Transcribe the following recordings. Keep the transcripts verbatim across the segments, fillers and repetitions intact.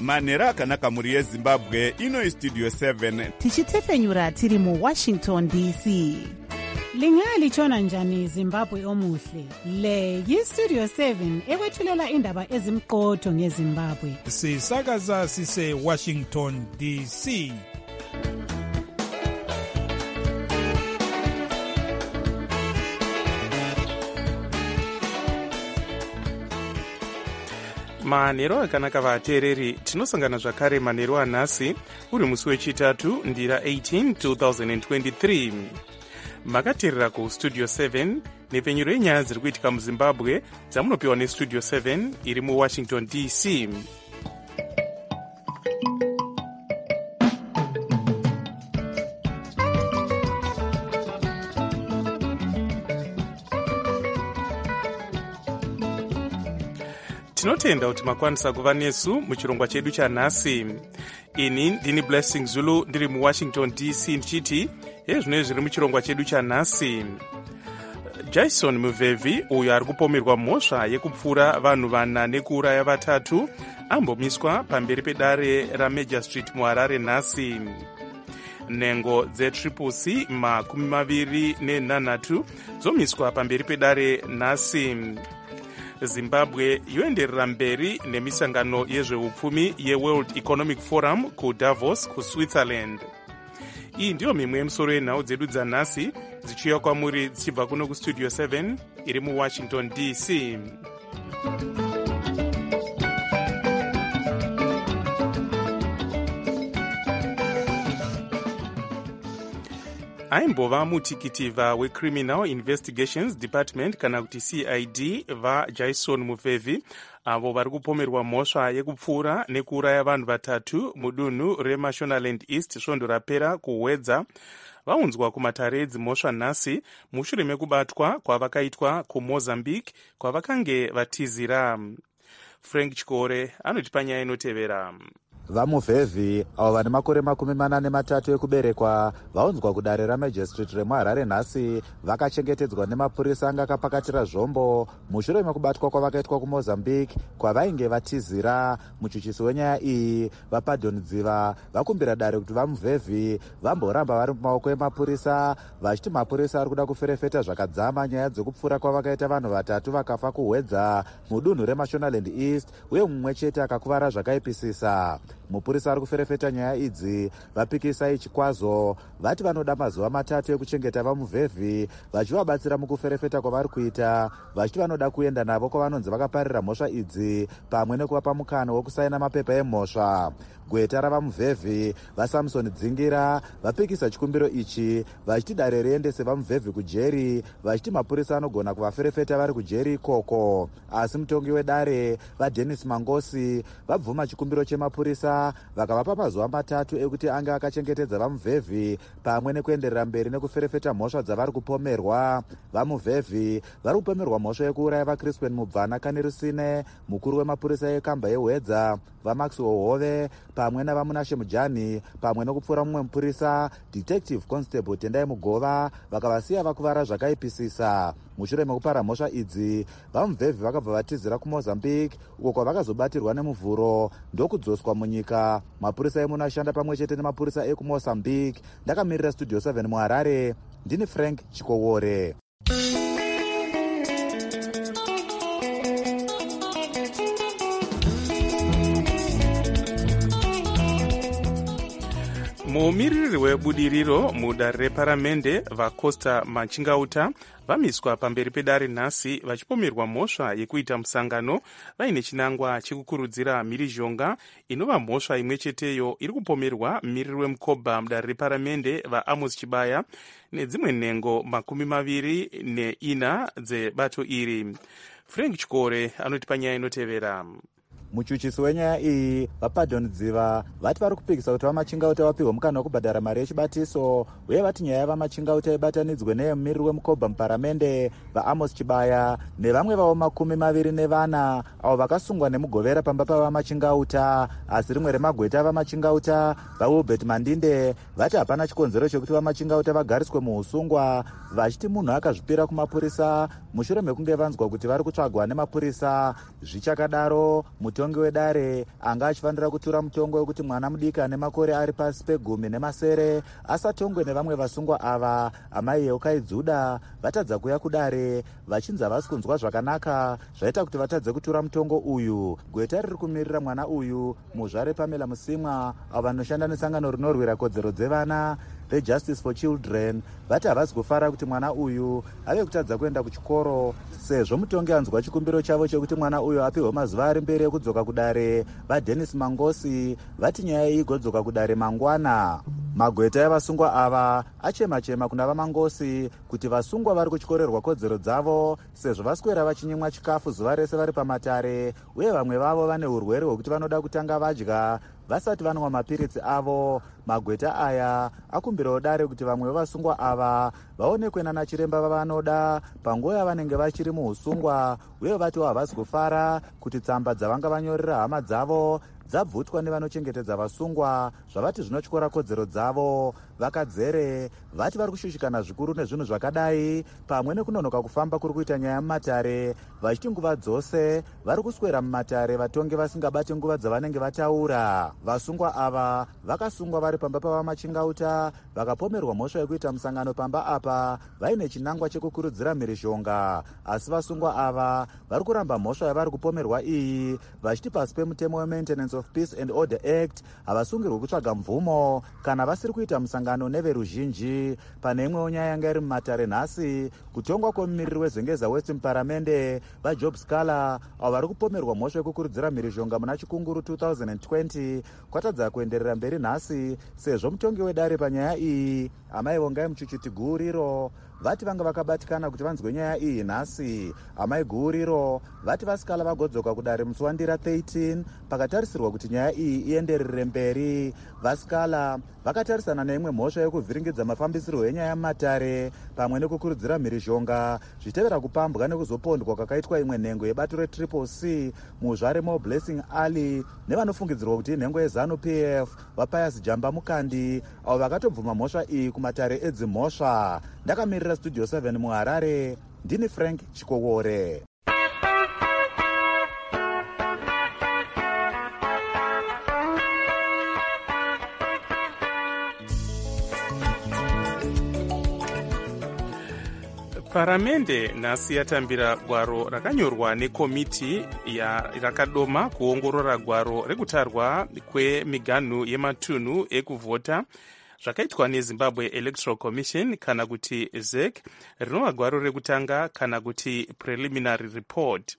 manhero akanaka mhuri yezimbabwe. Ino istudio seven tichitefenyura tiri muwashington D C. Lingalitshona njani Zimbabwe omuhle? Le yistudio seven ekwethulela indaba ezimqotho ngeZimbabwe. Sisakaza sise Washington D C. manhero akanaka vateereri, tinosangana zvakare manhero anhasi uri musi wechitatu ndira eighteen twenty twenty-three. makateerera kustudio seven nepfenyuro yenyaya dziri kuitika muzimbabwe dzamunopiwa nestudio seven iri muwashington D C. tinotenda kuti makwanisa kuva nesu muchirongwa chedu chanhasi. ini ndini Blessing Zulu ndiri muwashington D C ndichiti ezvino zviri muchirongwa chedu chanhasi. Jason Muvhevhi, uyo ari kupomerwa mhosva yekupfura vanhu vana nekuuraya vatatu, ambomiswa pamberi pedare raMajor Street muHarare nhasi. Nhengo dzetriple C makumi maviri nenhanhatu dzomiswa pamberi pedare nhasi. Zimbabwe yoenderera mberi nemisangano yezveupfumi yeWorld Economic Forum kuDavos kuSwitzerland. iyi ndiyo mimwe yemisoro yenhau dzedu dzanhasi dzichiuya kwamuri dzichibva kuno kustudio seven iri muwashington D C. aimbova mutikitivha weCriminal Investigations Department kana kuti C I D vaJason Muvhevhi, avo vari kupomerwa mhosva yekupfura nekuuraya vanhu vatatu mudunhu reMashonaland East svondo rapera kuhwedza, vaunzwa kumatare edzimhosva nhasi mushure mekubatwa kwavakaitwa kuMozambique kwavakange vatizira. Frank Chikore anotipa nyaya inotevera. vaMuvhevhi avo vane makore makumi mana nematatu ekuberekwa vaunzwa kudare raMajor Street remuHarare nhasi vakachengetedzwa nemapurisa anga akapakatira zvombo mushure mekubatwa kwavakaitwa kuMozambique kwavainge vatizira. muchuchisi wenyaya iyi vaPadonidziva vakumbira dare kuti vaMuvhevhi vamboramba vari mumaoko emapurisa, vachiti mapurisa ari kuda kuferefeta zvakadzama nyaya dzekupfura kwavakaita vanhu vatatu vakafa kuhwedza mudunhu reMashonaland East uye mumwe chete akakuvara zvakaipisisa. mupurisa ari kuferefeta nyaya idzi vapikisa chikwazo vati vanoda mazuva matatu ekuchengeta vaMuvhevhi vachivabatsira mukuferefeta kwavari kuita, vachiti vanoda kuenda navo kwavanonzi vakaparira mhosva idzi pamwe nekuvapa mukana wekusaina mapepa emhosva. gweta ravaMuvhevhi vaSamson Dzingira vapikisa chikumbiro ichi vachiti dare riendese vaMuvhevhi kujeri, vachiti mapurisa anogona kuvaferefeta vari kujeri ikoko. asi mutongi wedare vaDennis Mangosi vabvuma chikumbiro chemapurisa vakavapa mazuva matatu ekuti anga akachengetedza vaMuvhevhi pamwe nekuenderera mberi nekuferefeta mhosva dzavari kupomerwa. vaMuvhevhi vari kupomerwa mhosva yekuuraya vaCrispin Mubvana Kanirusine, mukuru wemapurisa ekamba yehwedza, vaMaxwell Hove pamwe navaMunashe Mujani, pamwe nekupfura mumwe mupurisa Detective Constable Tendai Mugova, vakavasiya vakuvara zvakaipisisa. mushure mekupara mhosva idzi vaMuvhevhi vakabva vatizira kuMozambique uko kwavakazobatirwa nemuvhuro ndokudzoswa munyika. mapurisa emunoashanda pamwe chete nemapurisa ekuMozambique. ndakamirira studio seven muHarare, ndini Frank Chikowore. muumiriri webudiriro mudare reparamende vaCosta Machingauta vamiswa pamberi pedare nhasi vachipomerwa mhosva yekuita musangano vaine chinangwa chekukurudzira mhirizhonga inova mhosva imwe cheteyo iri kupomerwa mumiriri weMukoba mudare reparamende vaAmos Chibaya nedzimwe nhengo makumi maviri neina dzebato iri. Frank Chikore anotipa nyaya inotevera. muchuchisi wenyaya iyi vaPadonidziva vati vari kupikisa kuti vaMachingauta vapihwe mukana wekubhadhara mari yechibatiso, uye vati nyaya yavaMachingauta ibatanidzwe neyemumiriri weMukoba muparamende vaAmos Chibaya nevamwe vavo makumi maviri nevana avo vakasungwa nemugovera pamba pavaMachingauta. asi rimwe remagweta avaMachingauta vaWilbert Mandinde vati hapana chikonzero chekuti vaMachingauta vagariswe muusungwa, vachiti munhu akazvipira kumapurisa mushure mekunge vanzwa kuti vari kutsvagwa nemapurisa. zvichakadaro muto mutongi wedare anga achifanira kutura mutongo wekuti mwana mudiki ane makore ari pasi pegumi nemasere asatongwe nevamwe vasungwa ava. amai Eukaidzuda vatadza kuya kudare vachinzi havasi kunzwa zvakanaka zvaita kuti vatadze kutura mutongo uyu. Gweta riri kumirira mwana uyu muzvare Pamela Musimwa avo vanoshanda nesangano rinorwira kodzero dzevana reJustice for Children vati havasi kufara kuti mwana uyu ave kutadza kuenda kuchikoro sezvo mutongi anzwa chikumbiro chavo chekuti mwana uyu apiwe mazuva ari mberi ekudzoka kudare. vaDenis Mangosi vati nyaya iyi igodzoka kudare mangwana. Magweta evasungwa ava achema-chema kuna vaMangosi kuti vasungwa vari kuchkorerwa kodzero dzavo sezvo vaswera vachinyimwa chikafu zuva rese vari pamatare, uye vamwe vavo vane urwere hwekuti vanoda kutanga vadya vasati vanwa mapiritsi avo. Magweta aya akumbirawo dare kuti vamwe vevasungwa ava vaonekwe nana chiremba vavanoda panguva yavanenge vachiri muusungwa, uye vatiwo havasi kufara kuti tsamba dzavanga vanyorera hama dzavo dzabvutwa nevanochengetedza vasungwa zvavati zvinotyora kodzero dzavo. Vakadzere vati vari kushushikana zvikuru nezvinhu zvakadai pamwe nekunonoka kufamba kuri kuita nyaya mumatare, vachiti nguva dzose vari kuswera mumatare vatongi vasingabati nguva dzavanenge vataura. Vasungwa ava vakasungwa vari pamba pavamachingauta vakapomerwa mhosva yekuita musangano pamba apa vaine chinangwa chekukurudzira mhirishonga, asi vasungwa ava vari kuramba mhosva yavari kupomerwa iyi vachiti pasi pemutemo weMaintenance of Peace and Order Act havasungirwi kutsvaga mvumo kana vasiri kuita musangano neveruzhinji. Pane imwewo nyaya yanga iri mumatare nhasi, kutongwa kwomumiriri wezengeza West muparamende vaJob Scala avo vari kupomerwa mhosva yekukurudzira mhirishonga muna chikunguru two thousand twenty kwatadza kuenderera mberi nhasi sezvo mutongi wedare panyaya iyi amai Vongai Muchuchiti Guuriro vati vanga vakabatikana kuti vanzwe nyaya iyi nhasi. Amai Guuriro vati vaScala vagodzoka kudare musi waNdira thirteen pakatarisirwa kuti nyaya iyi ienderere mberi. VaScala vakatarisana neimwe mhosva yekuvhiringidza mafambisirwo enyaya mumatare pamwe nekukurudzira mhirishonga zvitevera kupambwa nekuzopondwa kwakaitwa imwe nhengo yebato reTriple C muzvare moBlessing Ali nevanofungidzirwa kuti inhengo yeZanu-P F vaPius Jamba Mukandi avo vakatobvuma mhosva iyi kumatare edzimhosva. Ndakamirira Studio seven muHarare, ndini Frank Chikowore. Paramende nhasi yatambira gwaro rakanyorwa nekomiti rakadoma kuongorora gwaro rekutarwa kwemiganhu yematunhu ekuvhota zvakaitwa neZimbabwe Electoral Commission kana kuti Z E C, rinova gwaro rekutanga kana kuti preliminary report.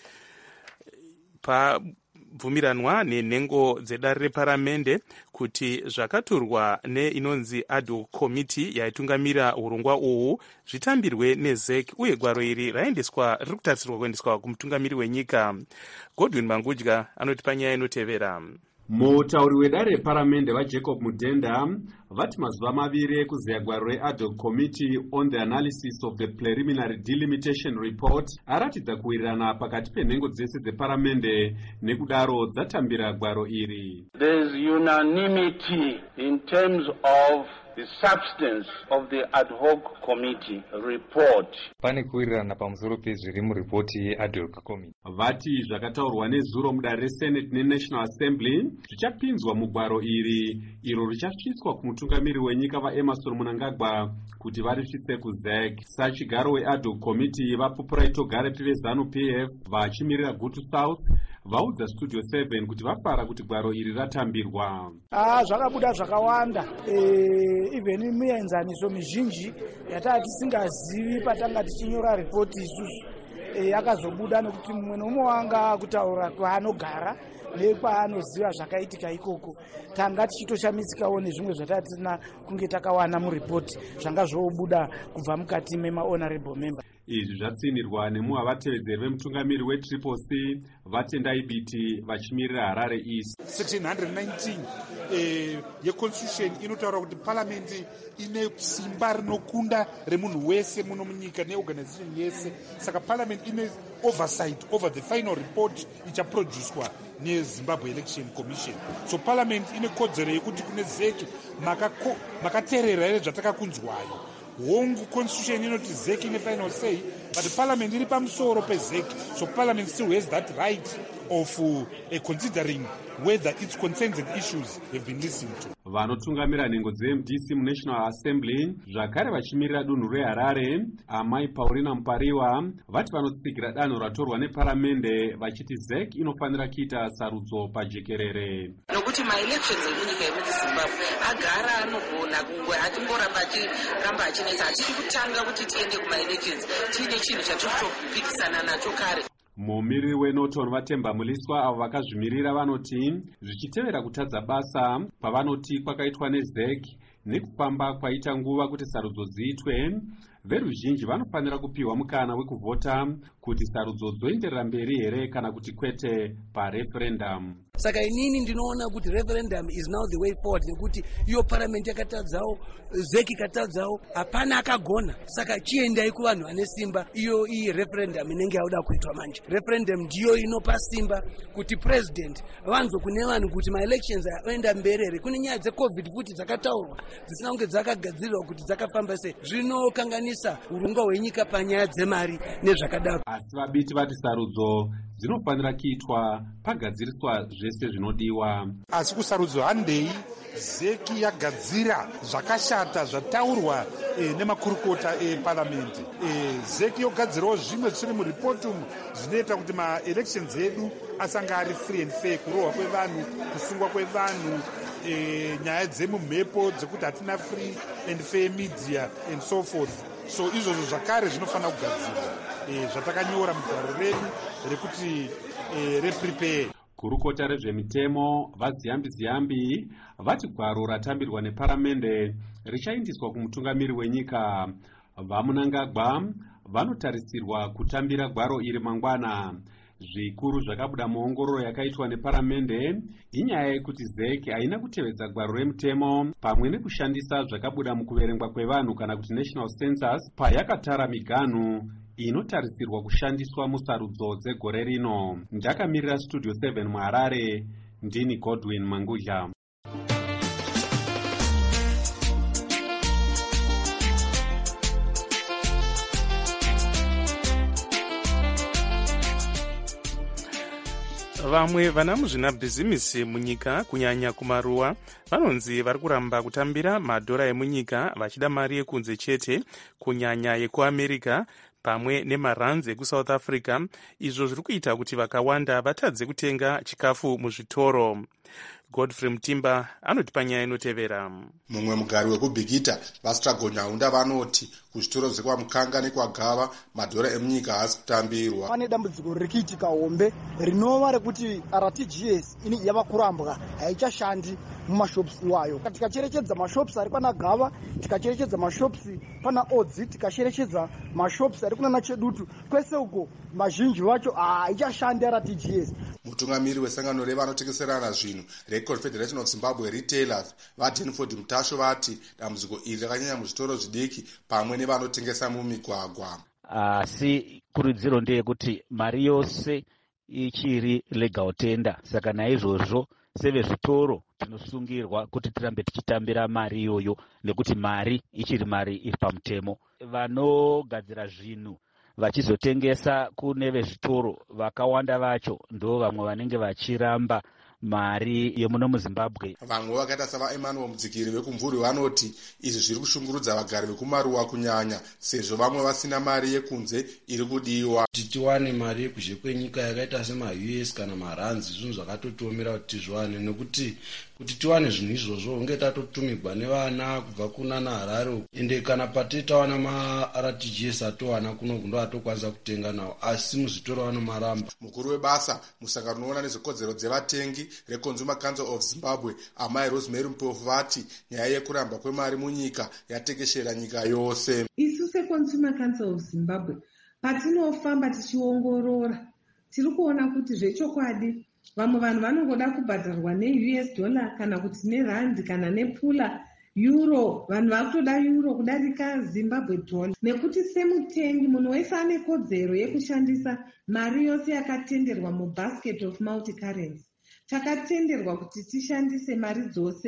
Pabvumiranwa nenhengo dzedare reparamende kuti zvakaturwa neinonzi ad hoc committee yaitungamira urongwa uhu zvitambirwe neZ E C, uye gwaro iri raendeswa riri kutarisirwa kuendeswa kumutungamiri wenyika. Godwin Mangudya anoti panyaya inotevera. Mutauri wedare reparamende vaJacob Mudenda vati mazuva maviri ekuzeya gwaro read hoc committee on the analysis of the preliminary delimitation report aratidza kuwirirana pakati penhengo dzese dzeparamende, nekudaro dzatambira gwaro iri. There is unanimity in terms of the substance of the ad hoc committee report. Pane kuwirirana pamusoro pezviri muripoti yead hoc committee. Vati zvakataurwa nezuro mudare reSenate neNational Assembly zvichapinzwa mugwaro iri iro richasvitswa kumutungamiri wenyika vaEmerson Mnangagwa kuti varisvitse kuZ E C. Sachigaro wead hoc committee vaPopuraito Garepi veZanu-P F vachimirira Gutu South vaudza Studio seven kuti vafara kuti gwaro iri ratambirwa. Ah, zvakabuda zvakawanda. Eh, even muenzaniso mizhinji yatava tisingazivi patanga tichinyora ripoti isusu yakazobuda nekuti mumwe nomumwe wanga kutaura kwaanogara nekwaanoziva zvakaitika ikoko. Tanga tichitoshamisikawo nezvimwe zvatatina kunge takawana muripoti zvanga zvobuda kubva mukati memahonorable member. Izvi zvatsinirwa nemuhwa vatevedzeri vemutungamiri weTriple C Vatendai Biti vachimirira Harare East. Section one nineteen eh, yeconstitution inotaura kuti parliament ine simba rinokunda remunhu wese muno munyika neorganization yese, saka parliament ine oversight over the final report ichaproduced neZimbabwe Election Commission. So parliament ine kodzero yekuti kune Z E C makateerera here zvatakakunzwayo. Hongu constitution inoti Z E C ine final say, but parliament iri pamusoro pezek, so parliament still has that right of uh, uh, considering whether its concerns and issues have been listened to. Vanotungamira nhengo dze-M D C muNational Assembly zvakare vachimirira dunhu reHarare amai Paulina Mupariwa vati vanotsigira danho ratorwa neparamende vachiti Z E C inofanira kuita sarudzo pajekerere. Nokuti ma-elections emunyika yemuzimbabwe agara anogona kungwe hatingoramba achiramba achinetsa hachiri kutanga kuti tiende kuma-elections tiine chinhu chatiri kutopikisana nacho kare. Mumiriri weNorton Vatemba Muliswa avo vakazvimirira vanoti zvichitevera kutadza basa pavanoti kwakaitwa neZ E C nekufamba kwaita nguva kuti sarudzo dziitwe, veruzhinji vanofanira kupiwa mukana wekuvhota kuti sarudzo dzoenderera mberi here kana kuti kwete pareferendum. Saka inini ndinoona kuti referendum is now the way forward, nekuti iyo parliament yakatadzawo, Z E C ikatadzawo, hapana akagona. Saka chiendai kuvanhu vane simba, iyo iyi referendum inenge yauda kuitwa manje. Referendum ndiyo inopa simba kuti president vanzo kune vanhu kuti ma elections aenda mberi. Kune nyaya dzecovid futi dzakataurwa dzisina kunge dzakagadzirirwa kuti dzakafamba sei. Zvinokanganisa urongwa hwenyika panyaya dzemari nezvakadaro. Asi vabiti vati sarudzo dzinofanira kuitwa pagadziriswa zvese zvinodiwa. Asi kusarudzo handei Z E C yagadzira zvakashata zvataurwa e, nemakurukota eparliament. E, Z E C yogadzirawo zvimwe zviri muripoti umu zvinoita kuti ma-elections edu asanga ari free and fair, kurohwa kwevanhu, kusungwa kwevanhu, e, nyaya dzemumhepo dzekuti hatina free and fair media and so forth. So izvozvo zvakare zvinofanira kugadzirwa e, zvatakanyora mugwaro redu rekuti e, reprepare. Kurukota rezvemitemo vaziyambi ziyambi vati gwaro ratambirwa neparamende richaindiswa kumutungamiri wenyika. Vamunangagwa vanotarisirwa kutambira gwaro iri mangwana. Zvikuru zvakabuda muongororo yakaitwa neparamende inyaya yekuti Z E C haina kutevedza gwaro remutemo pamwe nekushandisa zvakabuda mukuverengwa kwevanhu kana kuti national census payakatara miganhu inotarisirwa kushandiswa musarudzo dzegore rino. Ndakamirira Studio seven muHarare, ndini Godwin Mangudla. Vamwe vana muzvinabhizimisi munyika kunyanya kumaruwa vanonzi vari kuramba kutambira madhora emunyika vachida mari yekunze chete kunyanya yekuAmerica pamwe nemaranzi ekusouth Africa, izvo zviri kuita kuti vakawanda vatadze kutenga chikafu muzvitoro. Godfrey Mutimba anoti panyaya inotevera. Mumwe mugari wekubhikita vastrago nyaunda vanoti kuzvitoro zvekwamukanga nekwagava madhora emunyika haasi kutambirwa. Pane dambudziko riri kuitika hombe rinova rekuti R T G S ini yava kurambwa, haichashandi mumashops iwayo. Tikacherechedza mashops ari pana Gava, tikacherechedza mashops pana Odzi, tikacherechedza mashops ari kuna Chedutu, kwese uko mazhinji vacho haichashandi R T G S. Mutungamiri wesangano revanotengeserana zvinhu Record Federation of Zimbabwe Retailers vaDenford Mutasho vati dambudziko iri rakanyanya muzvitoro zvidiki pamwe nevanotengesa mumigwagwa. Asi kurudziro ndeyekuti mari yose ichiri legal tender, saka naizvozvo sevezvitoro tinosungirwa kuti tirambe tichitambira mari iyoyo nekuti mari ichiri mari iri pamutemo. Vanogadzira zvinhu vachizotengesa kune vezvitoro vakawanda vacho ndo vamwe vanenge vachiramba mari yemuno muZimbabwe. Vamwe vakaita savaEmanuel Mudzikiri vekumvuri vanoti izvi zviri kushungurudza vagari vekumaruwa kunyanya sezvo vamwe vasina mari yekunze iri kudiwa. Kuti tiwane mari yekuzhe kwenyika yakaita sema-U S kana maranzi zvinhu zvakatotiomera kuti tizviwane, nekuti kuti tiwane zvinhu izvozvo unge tatotumigwa nevana kubva kuna naHarare, ende kana patitawana ma-R T G S atowana kunoku ndo atokwanisa kutenga nawo, asi muzvitoro vanomaramba. Mukuru webasa musangano unoona nezvekodzero dzevatengi reConsumer Council of Zimbabwe amai Rosemary Mpofu vati nyaya yekuramba kwemari munyika yatekeshera nyika yose. Isu seConsumer Council of Zimbabwe patinofamba tichiongorora tiri kuona kuti zvechokwadi vamwe vanhu vanongoda kubhadharwa ne-U S dollar kana kuti nerandi kana nepula euro, vanhu vakutoda euro kudarika Zimbabwe dollar, nekuti semutengi munhu wese ane kodzero yekushandisa mari yose yakatenderwa mubasket of multi currency. Takatenderwa kuti tishandise mari dzose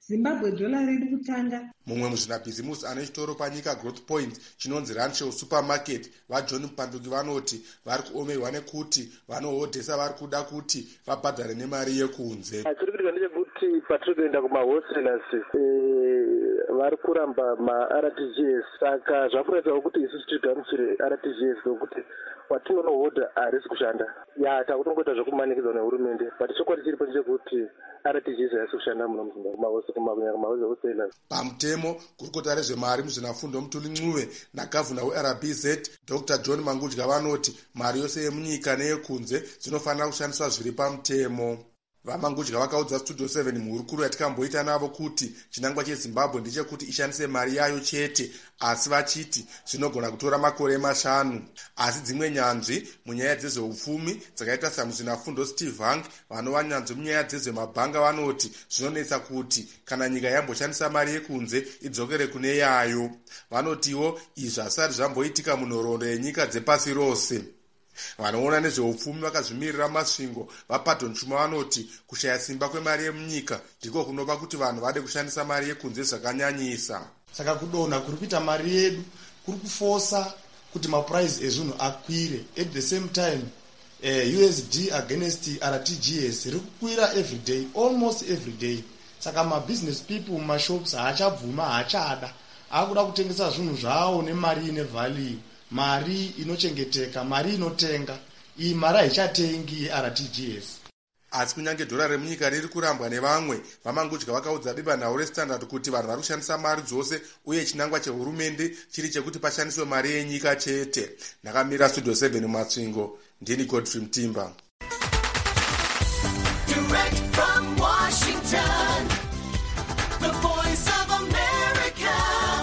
zimbabwe dhola redu kutanga. Mumwe muzvinabhizimusi ane chitoro panyika Growth Point chinonzi Rancho Supermarket vaJohn Mpanduki vanoti vari kuomerwa nekuti vanohodhesa vari kuda kuti vabhadhare nemari yekunze. Chiri kuitika ndechekuti patiri kuenda kumawholesalers vari kuramba ma-R T G S, saka zvakuratidzawo kuti isusu tigamuchire R T G S nokuti watinonohodha harisi kushanda. Ya takutongoita zvokumanikidzwa nehurumende, but chokwadi chiripo ndechekuti R T G S harisi kushanda muno muzimbabwe. Pamutemo gurukota rezvemari muzvinafundo Mutuli Ncube nagavhuna weR B Z Doctor John Mangudya vanoti mari yose yemunyika neyekunze dzinofanira kushandiswa zviri pamutemo. Vamangudya vakaudza Studio seven muhurukuru yatikamboita navo kuti chinangwa cheZimbabwe ndechekuti ishandise mari yayo chete, asi vachiti zvinogona kutora makore mashanu. Asi dzimwe nyanzvi munyaya dzezveupfumi dzakaita samuzvinafundo Steve Hank vanova nyanzvi munyaya dzezvemabhanga vanoti zvinonetsa kuti kana nyika yamboshandisa mari yekunze idzokere kune yayo. Vanotiwo izvi hasati zvamboitika munhoroondo yenyika dzepasi rose. Vanoona nezveupfumi vakazvimirira masvingo vaPaddon Chuma vanoti kushaya simba kwemari yemunyika ndiko kunova kuti vanhu vade kushandisa mari yekunze zvakanyanyisa. Saka kudonha kuri kuita mari yedu kuri kufosa kuti mapuraizi ezvinhu akwire. At the same time uh, U S D against R T G S riri kukwira every day, almost every day. Saka mabusiness people mumashops haachabvuma, haachada, akuda kutengesa zvinhu zvavo nemari ine value, mari inochengeteka, mari inotenga. Iyi mari haichatengi R T G S. Asi kunyange dhora remunyika riri kurambwa nevamwe, Vamangudya vakaudza Bibanhau reStandard kuti vanhu vari kushandisa mari dzose uye chinangwa chehurumende chiri chekuti pashandiswe mari yenyika chete. Ndakamira Studio seven Matsvingo, ndini Godfrey Mtimba. Direct from Washington, the voice of America,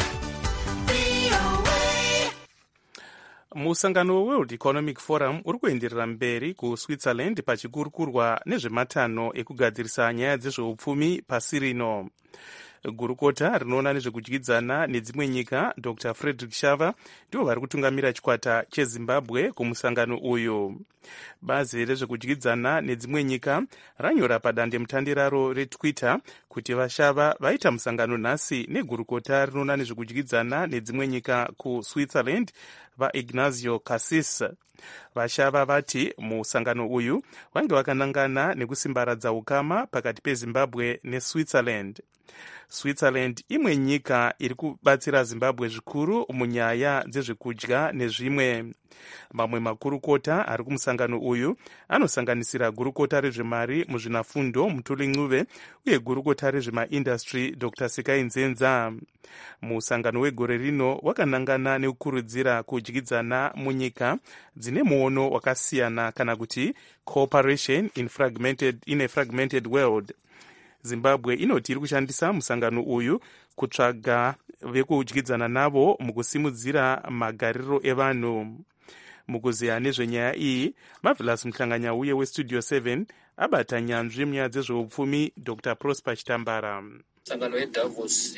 V O A. Musangano weWorld Economic Forum uri kuenderera mberi kuSwitzerland pachikurukurwa nezvematanho ekugadzirisa nyaya dzezveupfumi pasi rino. Gurukota rinoona nezvekudyidzana nedzimwe nyika Doctor Frederick Shava ndivo vari kutungamira chikwata cheZimbabwe kumusangano uyu. Bazi rezvekudyidzana nedzimwe nyika ranyora padandemutande raro reTwitter kuti vaShava vaita musangano nhasi negurukota rinoona nezvekudyidzana nedzimwe nyika kuSwitzerland vaIgnazio Cassis. VaShava vati musangano uyu wange wakanangana nekusimbaradza ukama pakati peZimbabwe neSwitzerland. Switzerland imwe nyika iri kubatsira Zimbabwe zvikuru munyaya dzezvekudya nezvimwe. Mamwe makurukota ari kumusangano uyu anosanganisira gurukota rezvemari muzvinafundo Mutuli Ncube uye gurukota rezvemaindastry Doctor Sekai Nzenza. Musangano wegore rino wakanangana nekukurudzira kudyidzana munyika dzine muono wakasiyana kana kuti cooperation in, fragmented, in a fragmented world. Zimbabwe inoti iri kushandisa musangano uyu kutsvaga vekudyidzana navo mukusimudzira magariro evanhu. Mukuziya nezvenyaya iyi, Marvelous Muhlanganya uye weStudio seven abata nyanzvi munyaya dzezveupfumi Doctor Prosper Chitambara. Musangano weDavos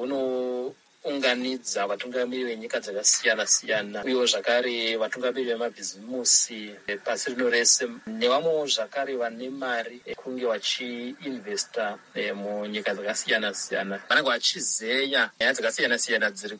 unounganidza vatungamiri venyika dzakasiyana siyana uyewo zvakare vatungamiri vemabhizimusi pasi rino rese nevamwewo zvakare vane mari kunge vachiinvesta munyika dzakasiyana siyana. Vanenge vachizeya nyaya dzakasiyana siyana dziri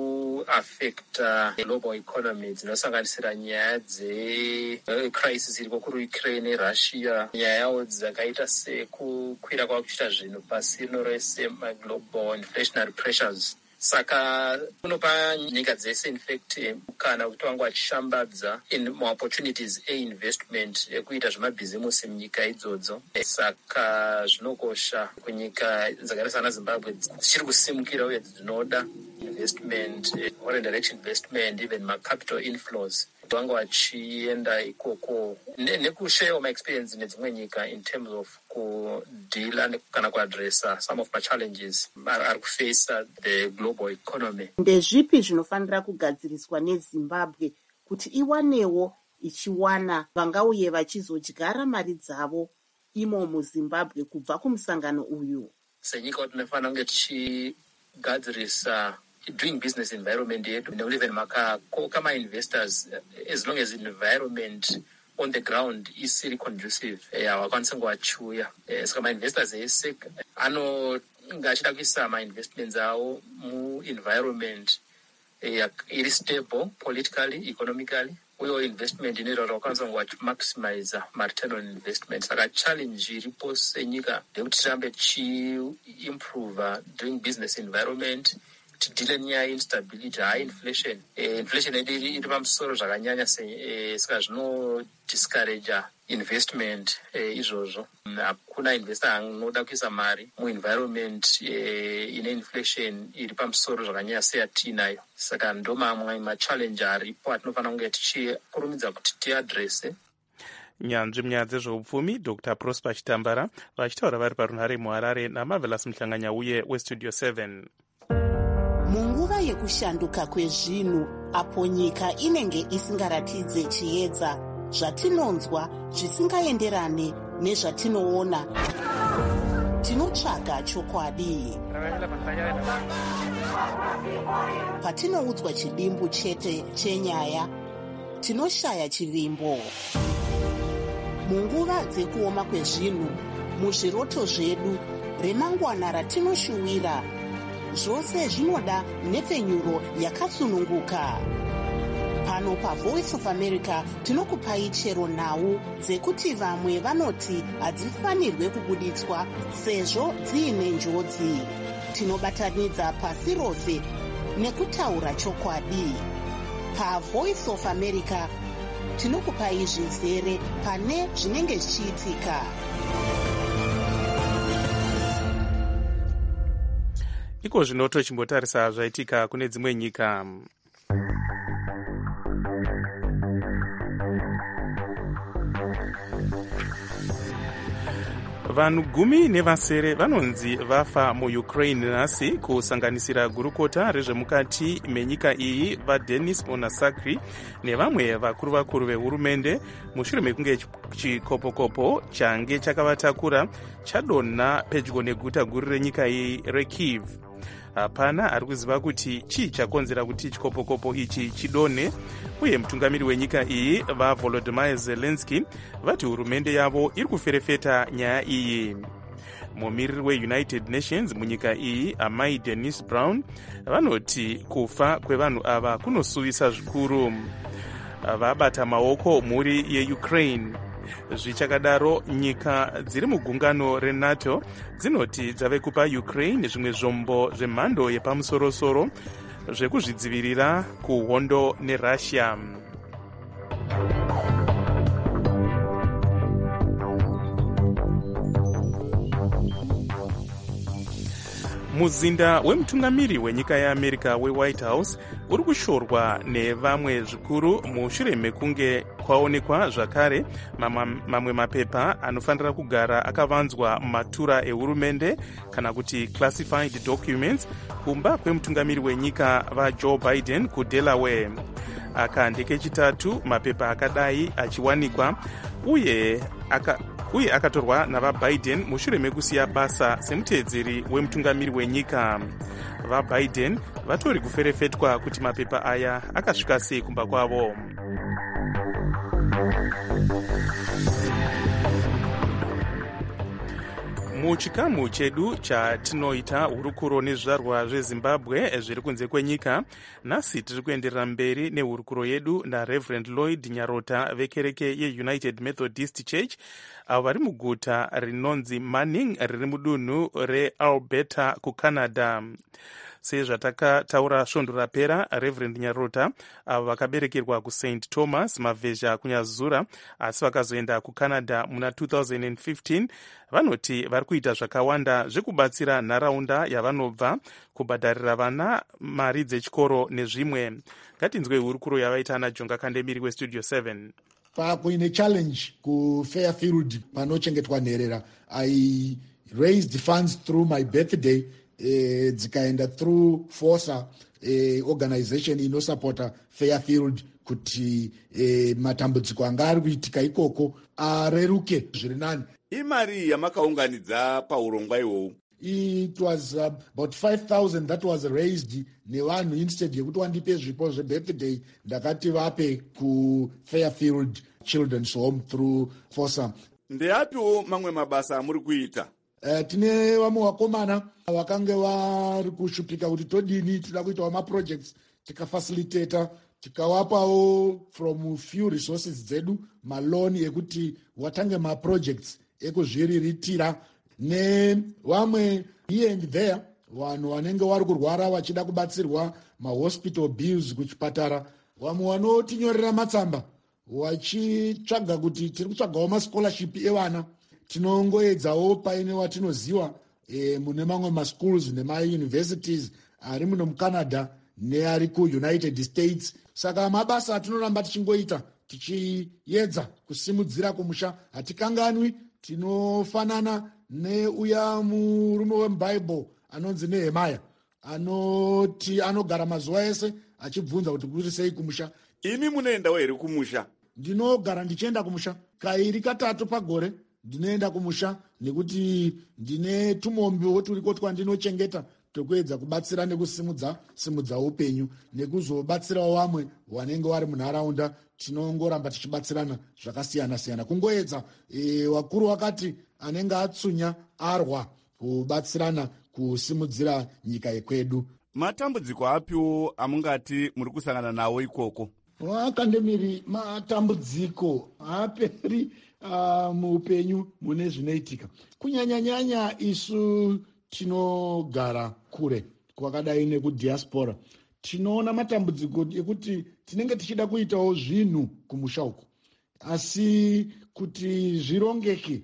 kuafecta global economy dzinosanganisira nyaya dzecrisis iriko kuri Ukraine neRussia, nyayawo dzakaita sekukwira kwakuchiita zvinhu pasi rino rese, maglobal inflationary pressures. Saka kunopa nyika dzese infact kana kuti vange vachishambadza in opportunities einvestment ekuita zvemabhizimusi munyika idzodzo. Saka zvinokosha kunyika dzakaita sana Zimbabwe dzichiri kusimukira uye dzinoda investment, foreign direct investment, even macapital inflows. Vange vachienda ikoko nekushare my experience nedzimwe nyika in terms of kudila kana kuadressa some of my challenges ari kufesa the global economy. Ndezvipi zvinofanira kugadziriswa neZimbabwe kuti iwanewo ichiwana vangauye vachizodyara mari dzavo imo muZimbabwe kubva kumusangano uyu? Senyika tinofanira kunge tichigadzirisa doing business environment yedu nekulive kama investors as long as environment on the ground isiri conducive havakwanisi kunge vachiuya. Saka mainvestors ese ngachida kuisa mainvestments avo muenvironment eh, iri stable politically economically uyo investment inoita kuti vakwanisa kunge vachimaximize mareturn on investment. Saka challenge iripo senyika ndekuti tirambe tichiimprove doing business environment, tidile nyaya instability, high inflation. Eh, inflation yedu iri pamusoro zvakanyanya eh, saka zvinodiscourage investment eh, izvozvo. Hakuna investor anoda kuisa mari muenvironment eh, ine inflation iri pamusoro zvakanyanya seyatinayo. Saka ndo mamwe machallenge aripo atinofanira kunge tichikurumidza kuti tiadrese. Nyanzvi munyaya dzezveupfumi Dr Prosper Chitambara vachitaura vari parunhare muHarare naMarvelous Muhlanganya uye weStudio seven. Munguva yekushanduka kwezvinhu apo nyika inenge isingaratidze chiedza, zvatinonzwa zvisingaenderane nezvatinoona, tinotsvaga chokwadi. Patinoudzwa chidimbu chete chenyaya, tinoshaya chivimbo. Munguva dzekuoma kwezvinhu, muzviroto zvedu, remangwana ratinoshuwira, zvose zvinoda nhepfenyuro yakasununguka. Pano paVoice of America tinokupai chero nhau dzekuti vamwe vanoti hadzifanirwe kubuditswa sezvo dziine njodzi. Tinobatanidza pasi rose nekutaura chokwadi. PaVoice of America tinokupai zvizere pane zvinenge zvichiitika. Iko zvino tochimbotarisa zvaitika kune dzimwe nyika. Vanhu gumi nevasere vanonzi vafa muUkraine nhasi, kusanganisira gurukota rezvemukati menyika iyi vaDenis Monasakri nevamwe vakuru vakuru vehurumende, mushure mekunge chikopokopo change chakavatakura chadonha pedyo neguta guru renyika iyi reKyiv. Hapana ari kuziva kuti chii chakonzera kuti chikopokopo ichi chidonhe, uye mutungamiri wenyika iyi vaVolodymyr Zelensky vati hurumende yavo iri kuferefeta nyaya iyi. Mumiriri weUnited Nations munyika iyi amai Denise Brown vanoti kufa kwevanhu ava kunosuvisa zvikuru. Vabata maoko mhuri yeUkraine. Zvichakadaro, nyika dziri mugungano reNATO dzinoti dzave kupa Ukraine zvimwe zvombo zvemhando yepamusorosoro zvekuzvidzivirira kuhondo neRussia. Muzinda wemutungamiri wenyika yeAmerica weWhite House uri kushorwa nevamwe zvikuru mushure mekunge kwaonekwa zvakare mamwe mapepa anofanira kugara akavanzwa matura ehurumende kana kuti classified documents kumba kwemutungamiri wenyika vaJoe Biden kuDelaware. Aka ndekechitatu mapepa akadai achiwanikwa uye aka uye akatorwa navaBiden mushure mekusiya basa semuteedzeri wemutungamiri wenyika. VaBiden vatori kuferefetwa kuti mapepa aya akasvika sei kumba kwavo. Muchikamu chedu chatinoita hurukuro nezvizvarwa zveZimbabwe zviri kunze kwenyika, nhasi tiri kuenderera mberi nehurukuro yedu naReverend Lloyd Nyarota vekereke yeUnited Methodist Church avo vari muguta rinonzi Manning riri mudunhu reAlberta kuCanada. Sezvatakataura svondo rapera, Reverend Nyarota avo vakaberekerwa kuSaint Thomas Mavhezha kunyazura asi vakazoenda kuCanada muna two thousand fifteen vanoti vari kuita zvakawanda zvekubatsira nharaunda yavanobva, kubhadharira vana mari dzechikoro nezvimwe. Ngatinzwe hurukuro yavaita naJonga Kandemiri weStudio seven. Pakuine challenge kuFairfield panochengetwa nherera, I raised funds through my birthday eh, dzikaenda through Fossa eh, organization inosupporta Fairfield kuti eh, matambudziko anga ari kuitika ikoko areruke zviri nani. Imari yamakaunganidza paurongwa ihwohwu? It was uh, about five thousand that was raised nevanhu. Instead yekuti wandipe zvipo zvebirthday ndakati vape kuFairfield Children's Home through Fossa. Ndeapiwo mamwe mabasa amuri kuita? uh, tine vamwe vakomana vakange vari kushupika kuti todini tida kuitawo maprojects tikafacilitata tikawapawo from few resources dzedu maloni ekuti watange maprojects ekuzviriritira nevamwe here and there vanhu vanenge vari kurwara vachida kubatsirwa mahospital bills kuchipatara, vamwe vanotinyorera matsamba vachitsvaga kuti tiri kutsvagawo mascholarship evana. Tinongoedzawo paine watinoziva e, mune mamwe maschools nemauniversities ari muno mucanada neari kuunited states. Saka mabasa atinoramba tichingoita tichiedza kusimudzira kumusha, hatikanganwi. Tinofanana neuya murume wemubhaibheri anonzi Nehemaya anoti anogara mazuva ese achibvunza kuti kuri sei kumusha. Imi munoendawo here kumusha? Ndinogara ndichienda kumusha kairi katatu pagore. Ndinoenda kumusha nekuti ndine tumombiwo turiko twandinochengeta tokuedza kubatsira nekusimudza simudza upenyu nekuzobatsirawo vamwe vanenge vari munharaunda. Tinongoramba tichibatsirana zvakasiyana siyana, kungoedza e, wakuru wakati anenge atsunya arwa kubatsirana kusimudzira nyika yekwedu. Matambudziko apiwo amungati muri kusangana nawo ikoko? Wakandemiri matambudziko haaperi uh, muupenyu mune zvinoitika. Kunyanyanyanya isu tinogara kure kwakadai nekudiaspora, tinoona matambudziko ekuti tinenge tichida kuitawo zvinhu kumusha uko, asi kuti zvirongeke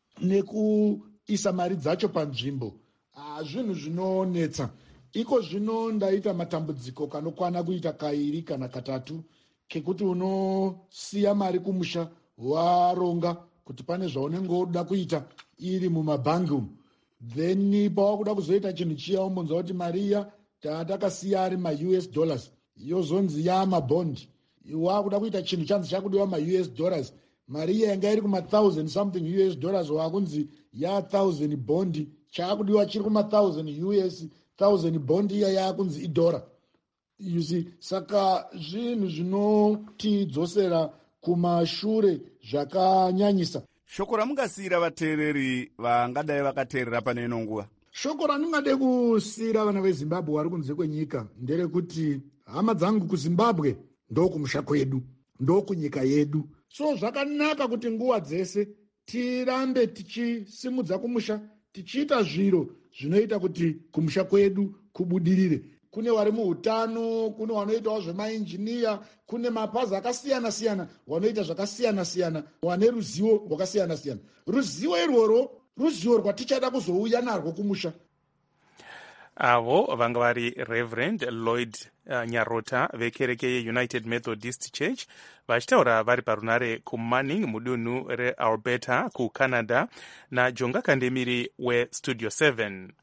nekuisa mari dzacho panzvimbo uh, zvinhu zvinonetsa. Iko zvino ndaita matambudziko kanokwana kuita kairi kana katatu kekuti unosiya mari kumusha waronga kuti pane zvaunenge woda kuita iri mumabhangi umu, then pawakuda kuzoita chinhu chiya umbonzwa kuti mari iya tatakasiya ari ma-U S dollars yozonzi yamabhondi. Wakuda kuita chinhu chanzi chakudiwa ma-U S dollars, mari iya yanga iri kuma-thousand something U S dollars wakunzi ya-thousand bondi, chakudiwa chiri kuma-thousand U S thousand bondi iya yakunzi idhora. You see, saka zvinhu zvinotidzosera kumashure zvakanyanyisa. Shoko ramungasiyira vateereri vangadai vakateerera pane ino nguva? Shoko randingade kusiyira vana veZimbabwe vari kunze kwenyika nderekuti hama dzangu kuZimbabwe ndokumusha kwedu, ndokunyika yedu. So zvakanaka kuti nguva dzese tirambe tichisimudza kumusha, tichiita zviro zvinoita kuti kumusha kwedu kubudirire. Kune vari muutano, kune vanoitawo zvemainjiniya, kune mapazi akasiyana siyana vanoita zvakasiyana siyana, vane ruzivo rwakasiyana siyana. Ruzivo irworwo ruzivo rwatichada kuzouya narwo kumusha. Avo vanga vari Reverend Lloyd uh, Nyarota vekereke yeUnited Methodist Church vachitaura vari parunare kuManning mudunhu reAlberta kuCanada naJonga Kandemiri weStudio seven.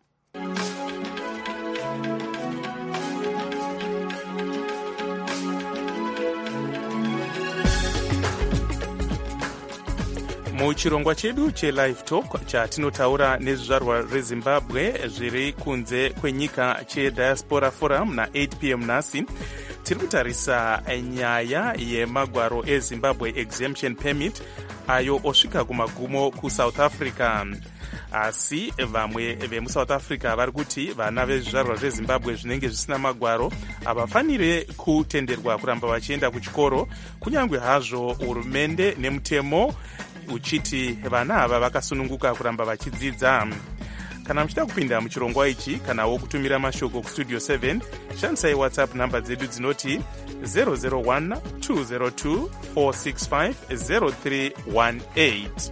Muchirongwa chedu cheLive Talk chatinotaura nezvizvarwa zveZimbabwe zviri kunze kwenyika cheDiaspora Forum na-eight p m nhasi tiri kutarisa nyaya yemagwaro eZimbabwe Exemption Permit ayo osvika kumagumo kuSouth Africa. Asi vamwe vemuSouth Africa vari kuti vana vezvizvarwa zveZimbabwe zvinenge zvisina magwaro havafanire kutenderwa kuramba vachienda kuchikoro, kunyange hazvo hurumende nemutemo uchiti vana ava vakasununguka kuramba vachidzidza. Kana muchida kupinda muchirongwa ichi kanawo kutumira mashoko kuStudio seven, shandisai WhatsApp namba dzedu dzinoti zero zero one two zero two four six five zero three one eight.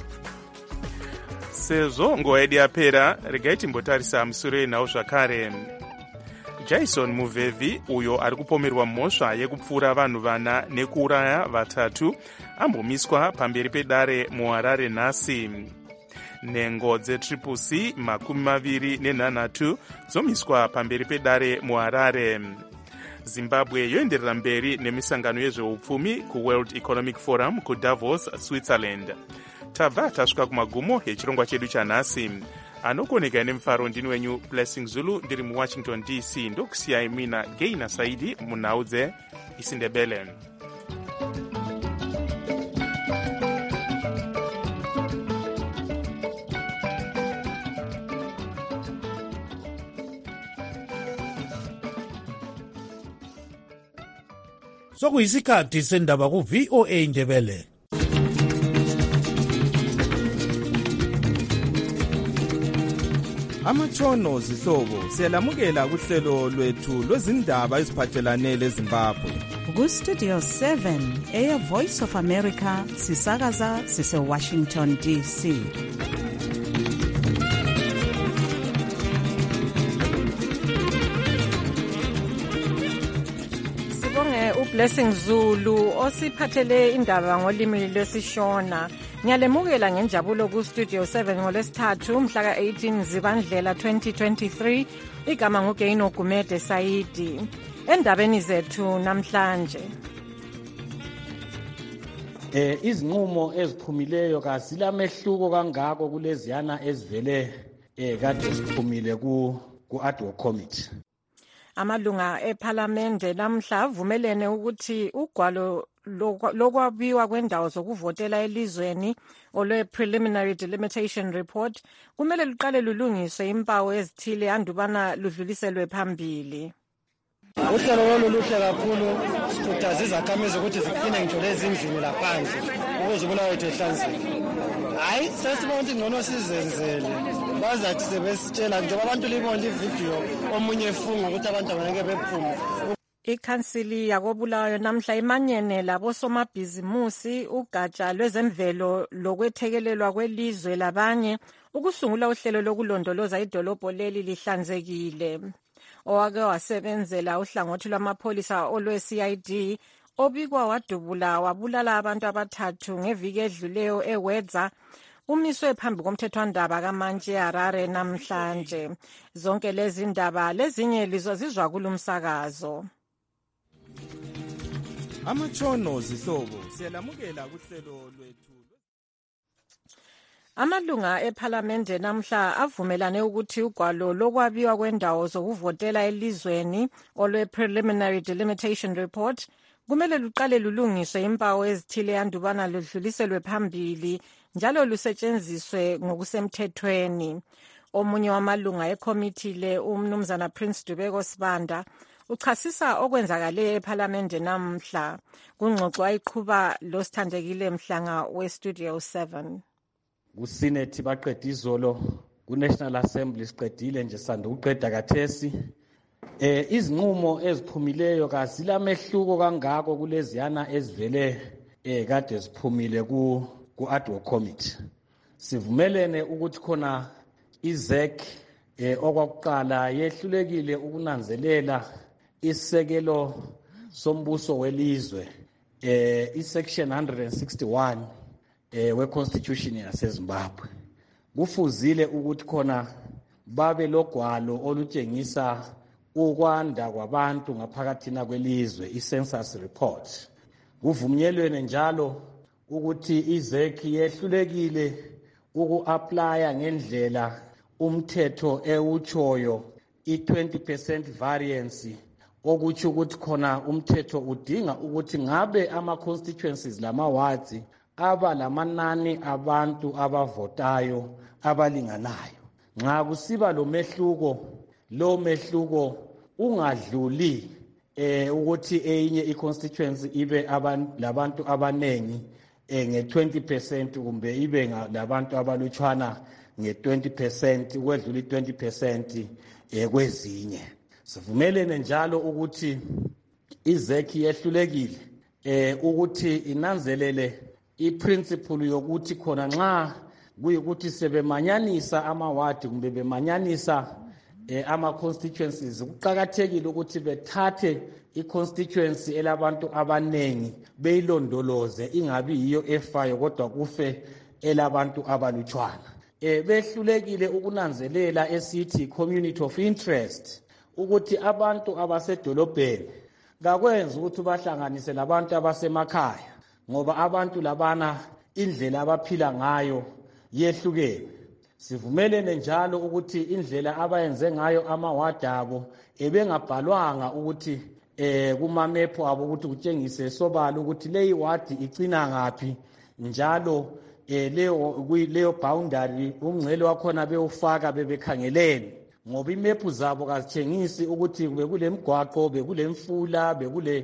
Sezvo nguva yedu yapera, regai timbotarisa musure nawo zvakare. Jason Muvhevhi uyo ari kupomerwa mhosva yekupfura vanhu vana nekuuraya vatatu ambomiswa pamberi pedare muHarare nhasi. Nhengo dzetriple C makumi maviri nenhanhatu dzomiswa pamberi pedare muHarare. Zimbabwe yoenderera mberi nemisangano yezveupfumi kuWorld Economic Forum kuDavos, Switzerland. Tabva tasvika kumagumo echirongwa chedu chanhasi. Anokoneka nemufaro ndini wenyu Blessing Zulu ndiri muWashington D C ndokusiyai mina Gaina Saidi munhau dzeIsindebele. sokuyisikhathi sendaba ku-V O A Ndebele. Amatshono zihlobo siyalamukela kuhlelo lwethu lwezindaba eziphathelane leZimbabwe. Ku-Studio seven, Air Voice of America, sisakaza sise-Washington D C. Sibonge uBlessing Zulu osiphathele indaba ngolimi lwesiShona. Ngiyalemukela ngenjabulo ku-Studio seven ngolesithathu mhla ka-eighteen Zibandlela twenty twenty-three. Igama nguGeino Gumede Saidi. Endabeni zethu namhlanje. Eh izinqumo eziphumileyo kazilamehluko kangako kuleziyana ezivele eh kade siphumile ku ku-Adwa Committee. Amalunga ePhalamende namhla avumelene ukuthi ugwalo lokwabiwa kwendawo zokuvotela elizweni olwe preliminary delimitation report kumele luqale lulungiswe impawu ezithile andubana ludluliselwe phambili. Uhlelo lolu luhle kakhulu sikhuthaza izakhamizi ukuthi zifine ngitsho lezi ndlini laphandle ukuze ubulawa wethu ehlanzeke. Hayi sesibona ukuthi ngcono sizenzele bazathi sebesitshela njengoba abantu libona ividiyo omunye efunga ukuthi abantu abangeke bephume. Ikhansili yakobulawayo namhla imanyene labosomabhizimusi ugatsha lwezemvelo lokwethekelelwa kwelizwe labanye ukusungula uhlelo lokulondoloza idolobho leli lihlanzekile. Owake wasebenzela uhlangothi lwamapholisa olwe-C I D obikwa wadubula wabulala abantu abathathu ngeviki edluleyo eWedza umiswe phambi komthethwandaba kaMantshi eHarare namhlanje. Zonke lezi ndaba lezinye lizo zizwa kulumsakazo. Amatshono zihlobo siyalamukela kuhlelo lwethu. Amalunga ePhalamende namhla avumelane ukuthi ugwalo lokwabiwa kwendawo zokuvotela elizweni olwe preliminary delimitation report kumele luqale lulungiswe impawu ezithile andubana ludluliselwe phambili njalo lusetshenziswe ngokusemthethweni. Omunye wamalunga ekomiti le umnumzana Prince Dubeko Sibanda uchasisa okwenzakale ePhalamende namhla kungxoxo ayiqhuba lo Sithandekile Mhlanga we-Studio seven. Ku-Senate baqeda izolo, ku-National Assembly siqedile nje sanda ukuqeda kathesi. Eh izinqumo eziphumileyo kazilamehluko kangako kuleziyana ezivele eh kade ziphumile ku ku-Adwa Committee. Sivumelene ukuthi khona I-Z E C eh okwakuqala yehlulekile ukunanzelela isekelo sombuso welizwe eh isection one sixty-one eh we-Constitution yaseZimbabwe. Kufuzile ukuthi khona babe logwalo olutshengisa ukwanda kwabantu ngaphakathina kwelizwe i-census report. Kuvunyelwene njalo ukuthi I-Z E C yehlulekile uku-applya ngendlela umthetho ewuchoyo i-twenty percent variance okuthi ukuthi khona umthetho udinga ukuthi ngabe ama-constituencies lama-wards aba lamanani abantu abavotayo abalinganayo. Nxa kusiba lo mehluko, lo mehluko ungadluli eh ukuthi enye i-constituency ibe abantu labantu abanengi eh nge-twenty percent kumbe ibe labantu abalutshwana nge-twenty percent ukwedlula i-twenty percent eh kwezinye. Sivumelene njalo ukuthi I-Z E C yehlulekile eh ukuthi inanzelele i-principle yokuthi khona nxa kuyikuthi sebemanyanisa ama-ward kumbe bemanyanisa eh ama-constituencies kuqakathekile ukuthi bethathe i-constituency elabantu abanengi beyilondoloze ingabi yiyo efayo kodwa kufe elabantu abalutshwana. Eh behlulekile ukunanzelela esithi community of interest ukuthi abantu abasedolobheni ngakwenza ukuthi bahlanganise labantu abasemakhaya ngoba abantu labana indlela abaphila ngayo yehlukene. Sivumelene njalo ukuthi indlela abayenze ngayo ama-ward abo ebengabhalwanga ukuthi eh kuma map abo ukuthi kutshengise sobala ukuthi leyi ward icina ngapi njalo eh leyo leyo boundary umngcele wakhona bewufaka bebekhangelene ngoba imepu zabo kazitshengisi ukuthi kube kulemgwaqo bekule mfula bekule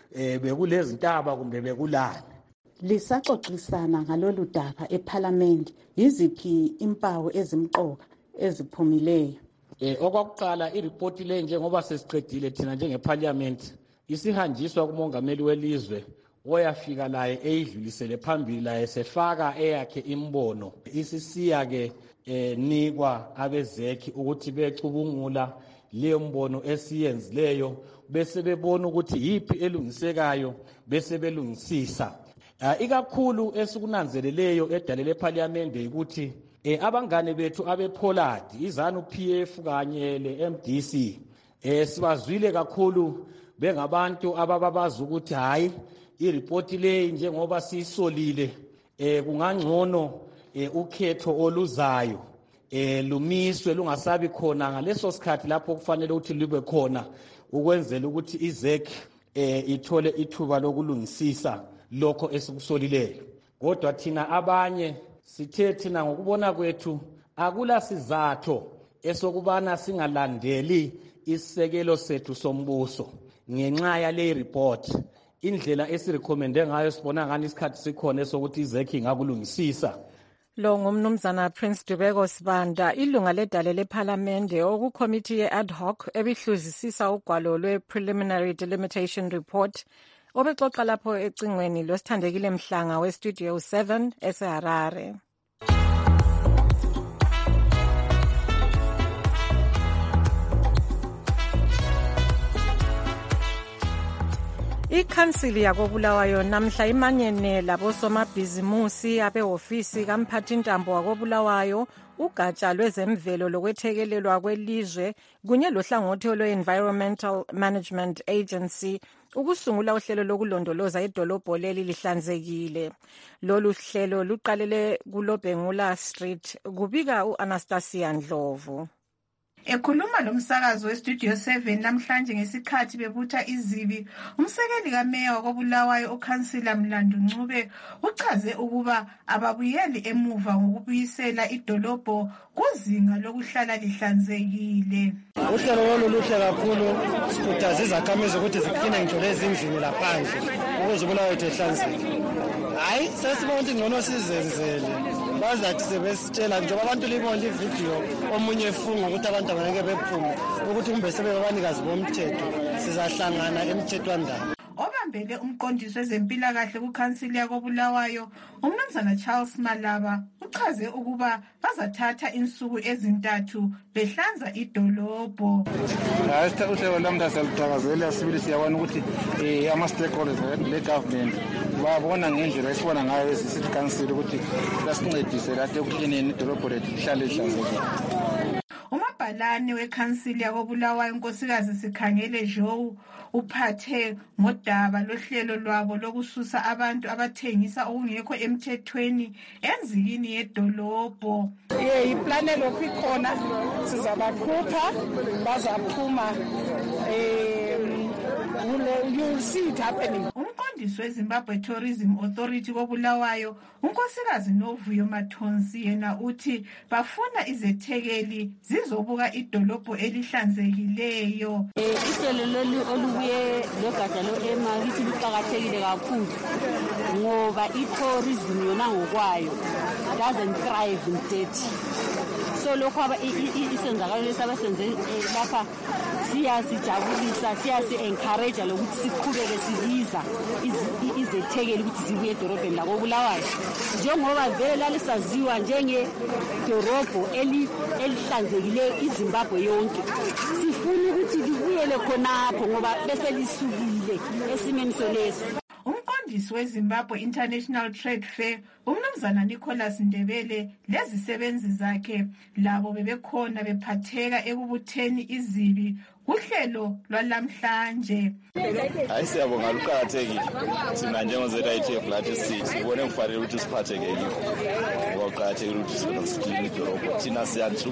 eh bekulezi ntaba kumbe bekulani. Lisaxoxisana ngalolu daba eParliament, yiziphi impawu ezimqoka eziphumileyo? Eh okwakuqala ireport le njengoba sesiqedile thina njengeParliament isihanjiswa kumongameli welizwe oyafika laye eyidlulisele phambili laye sefaka eyakhe imbono. Isisiya ke eh nikwa abezekhi ukuthi becubungula leyo mbono esiyenzileyo bese bebona ukuthi yipi elungisekayo bese belungisisa. Uh, ikakhulu esikunanzeleleyo edalele eParliament ukuthi eh abangane bethu abePollard izanu P F kanye le M D C eh sibazwile kakhulu bengabantu abababaza ukuthi hayi ireport le njengoba sisolile eh kungangcono eh ukhetho oluzayo eh lumiswe lungasabi khona ngaleso sikhathi lapho kufanele ukuthi libe khona ukwenzela ukuthi izek eh ithole ithuba lokulungisisa lokho esikusolile. Kodwa thina abanye sithe thina ngokubona kwethu akula sizatho esokubana singalandeli isekelo sethu sombuso ngenxa yale report. Indlela esirecommende ngayo sibona ngani isikhathi sikhona sokuthi izekhi ingakulungisisa. Lo ngumnumzana Prince Dubeko Sibanda, ilunga ledale leParlamente okucommittee ad hoc ebihluzisisa ugwalo lwe-preliminary delimitation report obexoxa lapho ecingweni losithandekile Mhlanga we-Studio seven eseHarare. Ikhansili yakobulawayo namhla imanyene labosomabhizimusi abehofisi kamphathintambo wakobulawayo ugatsha lwezemvelo lokwethekelelwa kwelizwe kunye lohlangothi lwe-Environmental Management Agency ukusungula uhlelo lokulondoloza idolobho leli lihlanzekile. Lolu hlelo luqalele kuLobhengula Street, kubika u-Anastasia Ndlovu. Ekhuluma lomsakazo weStudio seven namhlanje ngesikhathi bebutha izibi, umsekeli kameya wakobulawayo uKhansila Mlandu Ncube uchaze ukuba ababuyeli emuva ngokubuyisela idolobho kuzinga lokuhlala lihlanzekile. Uhlelo lolu luhle kakhulu, sikhuthaza izakhamizi ukuthi ziphinde ngitsho lezi endlini laphandle ukuze ubulawayo ehlanzekile. Hayi, sesibona ukuthi ngcono sizenzele. Bazathi sebesitshela njengoba abantu libona ividiyo omunye efunga ukuthi abantu abanike bephume ukuthi kumbe sebebanikazi bomthetho sizahlangana emthethwandaba. Obambele umqondisi wezempilakahle kukhansili yakobulawayo umnumzana Charles Malaba uchaze ukuba bazathatha insuku ezintathu behlanza idolobho. Hayi, uhlelo lamda salithakazela sibili siyabona ukuthi eh ama stakeholders le government babona ngendlela esibona ngayo city council ukuthi basincedise lapho ekuklineni idolobho lethu lihlale lihlanzekile. Umabhalane wekhansili yakobulawayo unkosikazi Sikhangele Joe uphathe ngodaba lohlelo lwabo lokususa abantu abathengisa okungekho emthethweni enzikini yedolobho. Eh iplane lokho ikhona sizabakhupha bazaphuma eh you'll see it happening. Umqondisi weZimbabwe Tourism Authority kobulawayo unkosikazi Novuyo Mathonsi yena uthi bafuna izethekeli zizobuka idolobho elihlanzekileyo. Eh ihlelo lolu olubuye logatsha lo-ema lithi luqakathekile kakhulu ngoba i-tourism yona ngokwayo doesn't thrive in dirty. So lokho aba isenzakalo lesabasenze lapha siyasijabulisa siyasi-encourage lokuthi siqhubeke sibiza izethekeli ukuthi zibuye edorobheni lakobulawayo njengoba vele lalisaziwa njengedorobho elihlanzekileyo iZimbabwe yonke. Sifuna ukuthi libuyele khonapho ngoba bese lisukile esimeni soleso. Umqondisi weZimbabwe International Trade Fair umnumzana Nicholas Ndebele lezisebenzi zakhe labo bebekhona bephatheka ekubutheni izibi kuhlelo lwalamhlanje. Hayi, siyabonga luqakathekile thina njengo-Z I T F lathi sibone kufanele ukuthi siphatheke yikho ngoba kuqakathekile ukuthi sibone siklini idolobho. Thina siyathi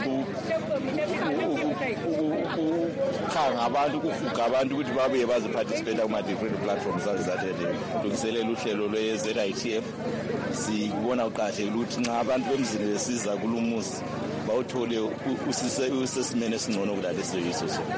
ukukhanga abantu ukuhuga abantu ukuthi babuye baziparticipate kuma-different platforms azizathelele kulungiselela uhlelo lwe-Z I T F. Sikubona kuqakathekile ukuthi nxa abantu bemzini besiza kulumuzi bawuthole usesimeni esingcono kulaleso yiso.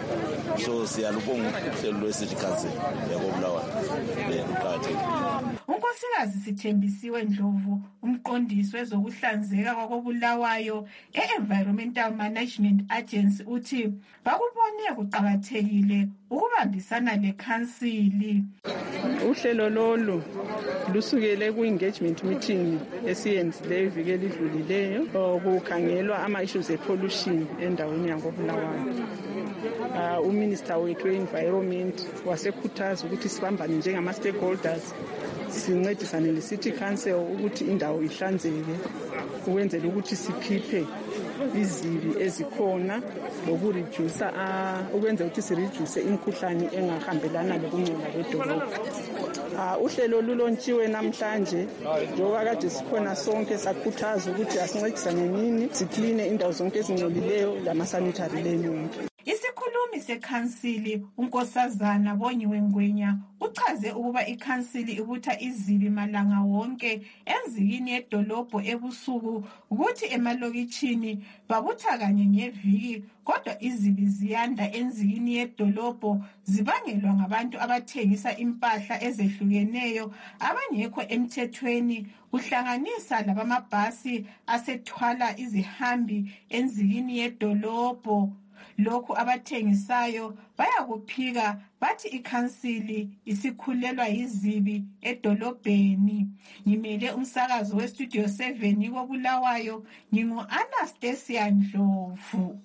so siyalubonga uhlelo lwe-city council yakobulawayo luqakathekile. unkosikazi Sithembisiwe Ndlovu, umqondisi wezokuhlanzeka kwakobulawayo e-Environmental Management Agency, uthi bakubone kuqakathekile ukubambisana lekhansili. Uhlelo lolu lusukele ku-engagement meeting esiyenzileyo iviki elidlulileyo kukhangelwa ama-issues e-pollution endaweni yakobulawayo. Uh, uminister wethu we-environment wasekhuthaza ukuthi sibambane njengama-stakeholders sincedisane le-city council ukuthi indawo ihlanzeke ukwenzela ukuthi sikhiphe izibi ezikhona lokureduce uh, ukwenzela ukuthi sireduce imikhuhlane engahambelana lokungcola kwedolobha. Uh, uhlelo lulontshiwe namhlanje njengoba kade sikhona sonke sakhuthaza ukuthi asincedisane nini sikline indawo zonke ezingcolileyo lama-sanitary lane yonke. Isikhulumi sekhansili unkosazana Bonyiwe Ngwenya uchaze ukuba ikhansili ibutha izibi malanga wonke enzikini yedolobho ebusuku ukuthi emalokitshini babutha kanye ngeviki, kodwa izibi ziyanda enzikini yedolobho zibangelwa ngabantu abathengisa impahla ezehlukeneyo abangekho emthethweni, kuhlanganisa labamabhasi asethwala izihambi enzikini yedolobho. Lokhu abathengisayo bayakuphika bathi ikhansili isikhulelwa yizibi edolobheni. Ngimele umsakazo westudio seven kobulawayo, ngingu-Anastasia Ndlovu.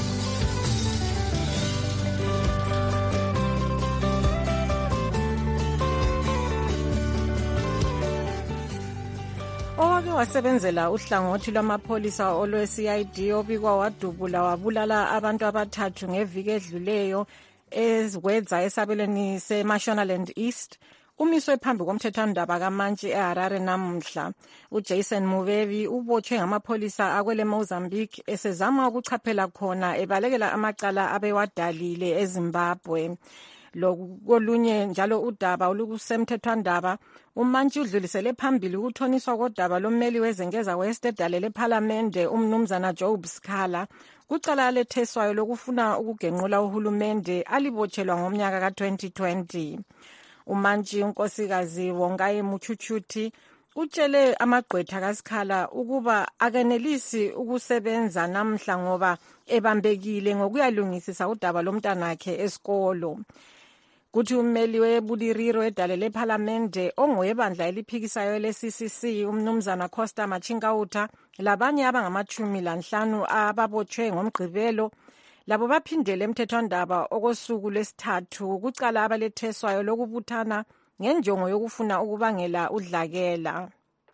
Owake wasebenzela uhlangothi lwamapholisa olwe-C I D obikwa wadubula wabulala abantu abathathu ngeviki edluleyo ezwedza esabelweni seMashonaland East umiswe phambi komthethwandaba kaMantshi eHarare namuhla. uJason Mubebi ubotshwe ngamapholisa akwele Mozambique esezama ukuchaphela khona ebalekela amacala abewadalile eZimbabwe. Lokolunye njalo udaba olukusemthethwandaba uMantshi udlulisele phambili ukuthoniswa kodaba lommeli wezenkeza West edalele ePhalamende umnumzana Job Sikhala kucala letheswayo lokufuna ukugenqula uhulumende alibotshelwa ngomnyaka ka twenty twenty. uMantshi unkosikazi Wongayi Muchuchuthi utshele amagqwetha kaSikhala ukuba akenelisi ukusebenza namhla ngoba ebambekile ngokuyalungisisa udaba lomntanakhe esikolo. Kuthi ummeli webuliriro edalele ePhalamende ongowebandla eliphikisayo le-C C C umnumzana Costa Machinkauta labanye abangamachumi lanhlanu ababotshwe ngomgqibelo labo baphindele emthethwandaba okosuku lwesithathu kucala abaletheswayo lokubuthana ngenjongo yokufuna ukubangela udlakela.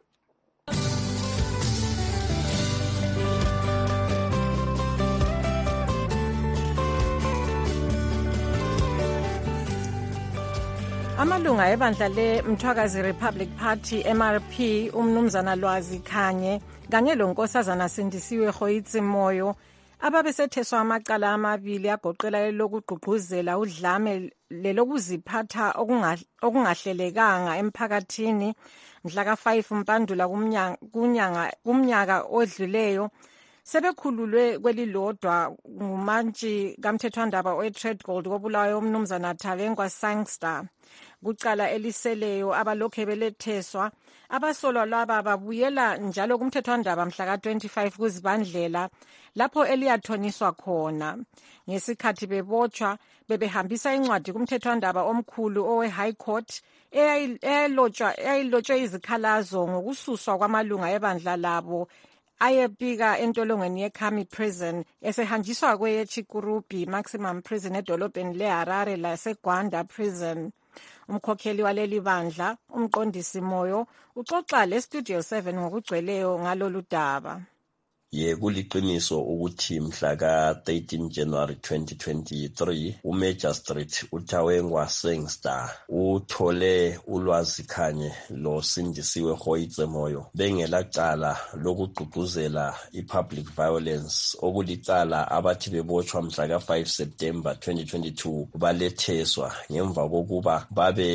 Amalunga ebandla le-Mthwakazi Republic Party M R P umnumzana Lwazi Khanye kanye lonkosazana Sindisiwe Rhoitsi Moyo ababesetheswa amacala amabili agoqela lokugqugquzela udlame lelokuziphatha okungahlelekanga emphakathini mhla ka five Mpandula kumnyaka odluleyo sebekhululwe kwelilodwa nguMantshi kamthethwandaba we-Tradgold kobulawayo umnumzana Thabengwa Sangster. Kucala eliseleyo abalokhe beletheswa abasolwa laba babuyela njalo kumthethwandaba mhla ka twenty-five kuzibandlela lapho eliyathoniswa khona. Ngesikhathi bebotshwa bebehambisa incwadi kumthethwandaba omkhulu owe-High Court eyayilotshwe izikhalazo ngokususwa kwamalunga ebandla labo ayepika entolongweni yeKhami Prison esehanjiswa kweyeChikurubi Maximum Prison edolobheni leHarare laseGwanda Prison. Umkhokheli waleli bandla umqondisi Moyo uxoxa leStudio seven ngokugcweleyo ngalolu daba. Ye kuliqiniso ukuthi mhla ka thirteen January twenty twenty-three uMagistrate uThawengwa Sangster uthole ulwazi Khanye lo Sindisiwe Rhoitsi Moyo bengelacala lokugqugquzela ipublic violence okulicala abathi bebotshwa mhla ka five September twenty twenty-two baletheswa ngemva kokuba babe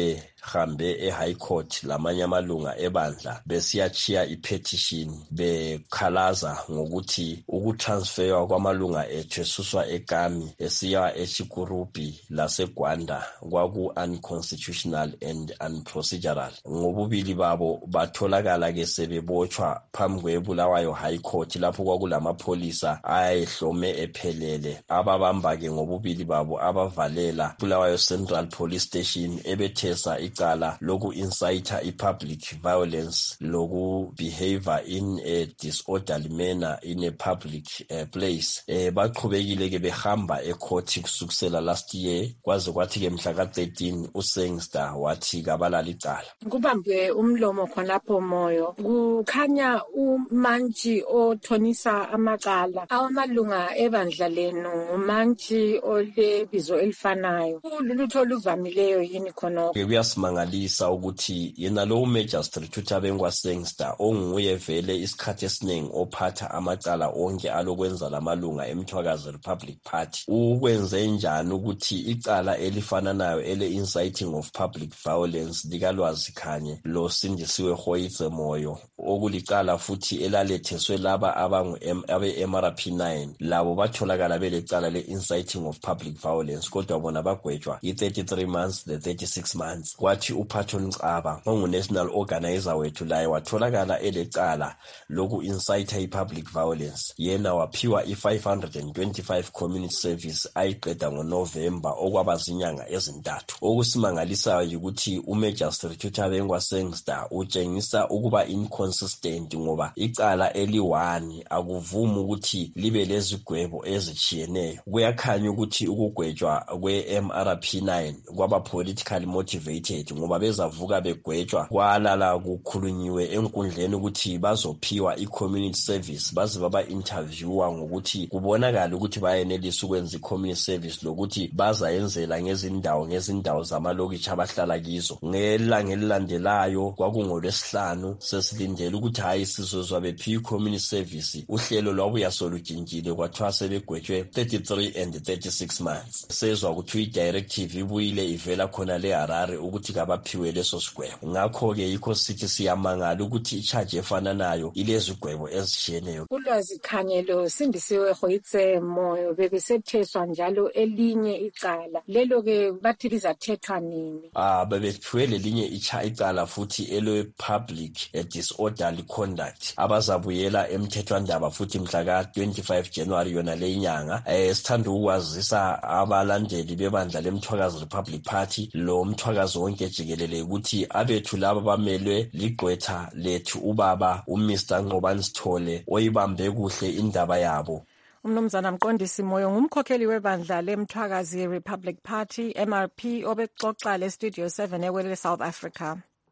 hambe e-high court lamanye amalunga ebandla besiyachiya i-petition bekhalaza ngokuthi ukutransferwa kwamalunga ethu esuswa eKami esiya eChikurupi laseGwanda kwaku-unconstitutional and unprocedural. Ngobubili babo batholakala ke sebebotshwa phambi kwebulawayo high court lapho kwakulamapholisa ayehlome ephelele ababamba ke ngobubili babo abavalela Bulawayo Central Police Station ebethesa icala loku incite i-public violence loku behavior in a disorderly manner in a public uh, place. Eh, baqhubekile ke behamba ecourt kusukela last year kwaze kwathi ke mhla ka thirteen uSengster wathi kabalala icala. Kubambe umlomo khonapho moyo kukhanya uMantshi othonisa amacala awamalunga ebandla lenu uMantshi olebizo elifanayo ulutho oluvamileyo yini khonapho. Kuyasimangalisa ukuthi yena lo Magistrate uThabengwa Sengster onguye vele isikhathi esiningi ophatha amacala onke alokwenza lamalunga eMthwakazi Republic Party ukwenze njani ukuthi icala elifananayo ele inciting of public violence likalwazi khanye lo Sindisiwe Rhoitse Moyo okulicala futhi elaletheswe laba abangu abe M R P nine labo batholakala belecala le inciting of public violence kodwa bona bagwetshwa i thirty-three months the thirty-six months. Kwathi uPatton Ncaba ongu national organizer wethu laye watholakala elecala loku incite i-public violence yena waphiwa i-five hundred twenty-five community service ayiqeda ngoNovember okwabazinyanga ezintathu. Okusimangalisayo ukuthi uMagistrate uThabengwa Sengster utshengisa ukuba inconsistent ngoba icala eli-one akuvumi ukuthi libe lezigwebo ezichiyeneyo. Kuyakhanya ukuthi ukugwetshwa kwe-M R P nine kwaba politically motivated ngoba bezavuka begwetshwa kwalala kukhulunyiwe enkundleni ukuthi bazophiwa i-community service baze baba interviewer ngokuthi kubonakala ukuthi bayenelisa ukwenza i-community service lokuthi bazayenzela ngezindawo ngezindawo zamalokitshi abahlala kizo. Ngelanga elilandelayo kwakungolwesihlanu sesilindele ukuthi hayi sizozwa bephiwa i-community service uhlelo lwabuya solujintshile kwathiwa sebegwetshwe thirty-three and thirty-six months. Sezwa ukuthi i-directive ibuyile ivela khona le Harare ukuthi kabaphiwe leso sigwebo. Ngakho ke yikho sithi siyamangala ukuthi i-charge efananayo ilezigwebo ezishiyeneyo. Ulwazi khanyelo Sindisiwe Rhoitse Moyo bebesetheswa njalo elinye icala lelo ke bathi lizathethwa nini? Ah bebephiwe lelinye icala futhi ele public a disorderly conduct abazabuyela emthethwandaba futhi mhla ka twenty-five January yona le inyanga. Eh sithanda ukwazisa abalandeli bebandla leMthwakazi Republic Party lo mthwakazi wonke jikelele ukuthi abethu laba bamelwe ligqwetha lethu ubaba uMr Nqobani Sithole oyibambe kuhle indaba yabo. Umnumzana Mqondisi Moyo ngumkhokheli webandla leMthwakazi Republic Party M R P obexoxa le Studio seven eWele South Africa.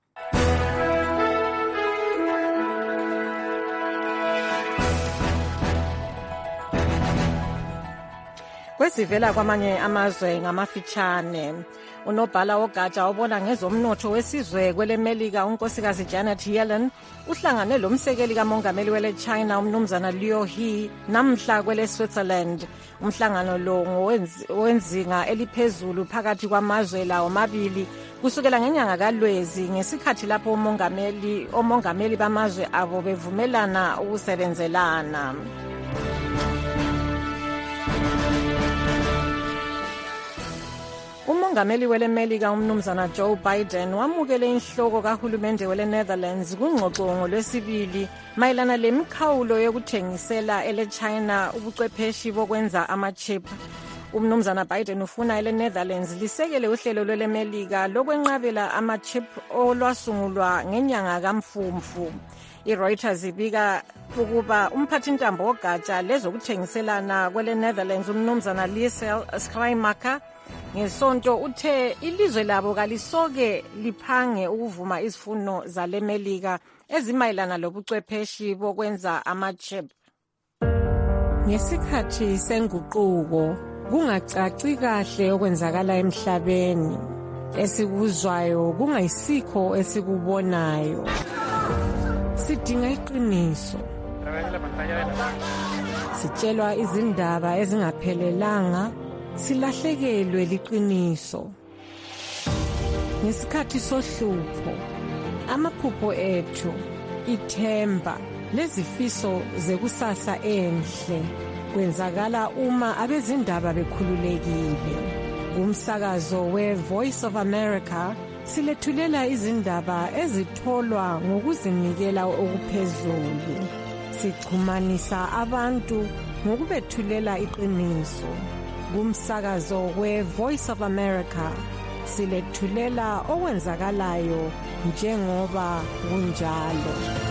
Kwesivela kwamanye amazwe ngamafitshane unobhala wogatsha obona ngezomnotho wesizwe kwelemelika unkosikazi Janet Yellen uhlangane lomsekeli kamongameli wele China umnumzana Liu He namhla kwele Switzerland. Umhlangano lo ngowenzinga eliphezulu phakathi kwamazwe lawo mabili kusukela ngenyanga kaLwezi ngesikhathi lapho umongameli omongameli bamazwe abo bevumelana ukusebenzelana. Umongameli wele Melika umnumzana Joe Biden wamukele inhloko kahulumende wele Netherlands kungxoxo ngolwesibili mayelana lemikhawulo yokuthengisela ele China ubuchwepeshi bokwenza ama-chip. Umnumzana Biden ufuna ele Netherlands lisekele uhlelo lwele Melika lokwenqabela ama-chip olwasungulwa ngenyanga kaMfumfu. I-Reuters ibika ukuba umphathintambo wogatsha lezokuthengiselana kwele Netherlands umnumzana Liesel Schreimacher ngesonto uthe ilizwe labo kalisoke liphange ukuvuma izifuno zale Melika ezimayelana lobuchwepeshi bokwenza ama-chip. Ngesikhathi senguquko kungacaci kahle okwenzakala emhlabeni esikuzwayo kungayisikho esikubonayo. Sidinga iqiniso. Sitshelwa izindaba ezingaphelelanga silahlekelwe liqiniso. ngesikhathi sohlupho, amaphupho ethu, ithemba lezifiso zekusasa enhle kwenzakala uma abezindaba bekhululekile. Umsakazo we-Voice of America silethulela izindaba ezitholwa ngokuzinikela okuphezulu. Sixhumanisa abantu ngokubethulela iqiniso. Kumsakazo we-Voice of America silethulela okwenzakalayo njengoba kunjalo.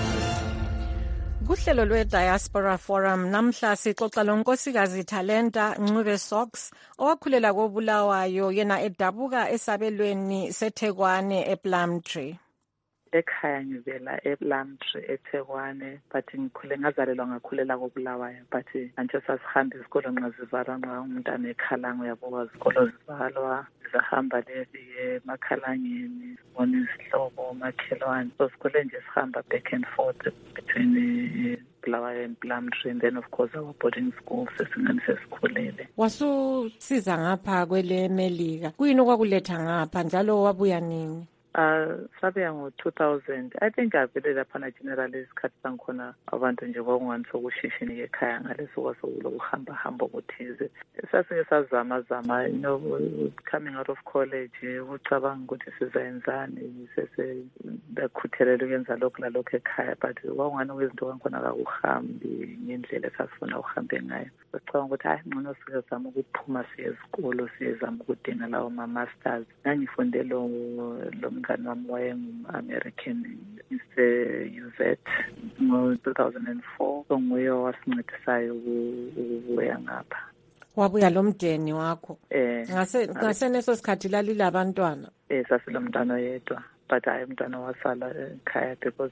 Kuhlelo lwe-Diaspora Forum namhla sixoxa lonkosikazi Talenta Ncube Sox owakhulela koBulawayo yena edabuka esabelweni seThekwani ePlumtree. Ekhaya ngivela ePlumtree eThekwani but ngikhule ngazalelwa ngakhulela koBulawayo but anje sasihamba isikolo nxa zivalwa nxa umntana ekhalango yabo izikolo zivalwa sihamba lezi emakhalangeni sibona izihlobo makhelwane so sikhule nje sihamba back and forth between Bulawayo and Plumtree and then of course our boarding school sesingani sesikhulele. Wasusiza ngapha kwele Melika kuyini okwakuletha ngapha njalo wabuya nini? Uh, sabe ngo two thousand I think avele lapha na generally isikhathi sangikhona abantu nje kwakungani sokushishini ekhaya ngaleso kwasokuhamba hamba ukuthize sasike sazama zama you know coming out of college ucabanga ukuthi sizayenzani sese bakhuthelele ukwenza lokho la lokho ekhaya but kwakungani kwezinto kankhona akuhambi ngendlela sasifuna uhambe ngayo sicabanga ukuthi hayi ngcono sizama ukuphuma siye esikolo siyezama ukudinga lawo ma masters ngangifunde lo lo mngani wami wayengu-American ise-U Z ngo two thousand four so nguye wasincedisayo ukubuya ngapha. Wabuya lo mndeni wakho? Eh. Ngase ngaseneso sikhathi lalila abantwana? Eh sasilo mntana yedwa but hayi umntwana wasala ekhaya because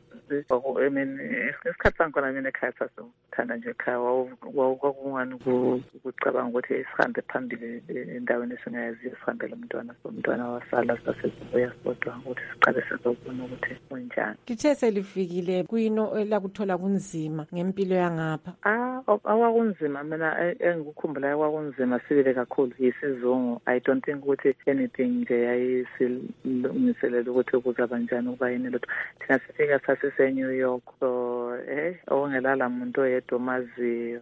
I mean isikhathi sangikhona mina ekhaya sasithanda nje ekhaya kwakungani ukucabanga ukuthi sihambe phambili endaweni esingayaziyo sihambele umntwana so umntwana wasala sasibuya sodwa ukuthi siqale sizobona ukuthi kunjani. Lithe selifikile kuyino elakuthola kunzima ngempilo yangapha? Ah awakunzima mina engikukhumbulayo kwakunzima sibile kakhulu isizungu I don't think ukuthi anything nje yayisilungiselela ukuthi kuzaba njani ukuba yini lotho thina sifika sasise New York so eh okungelala umuntu oyedwa maziyo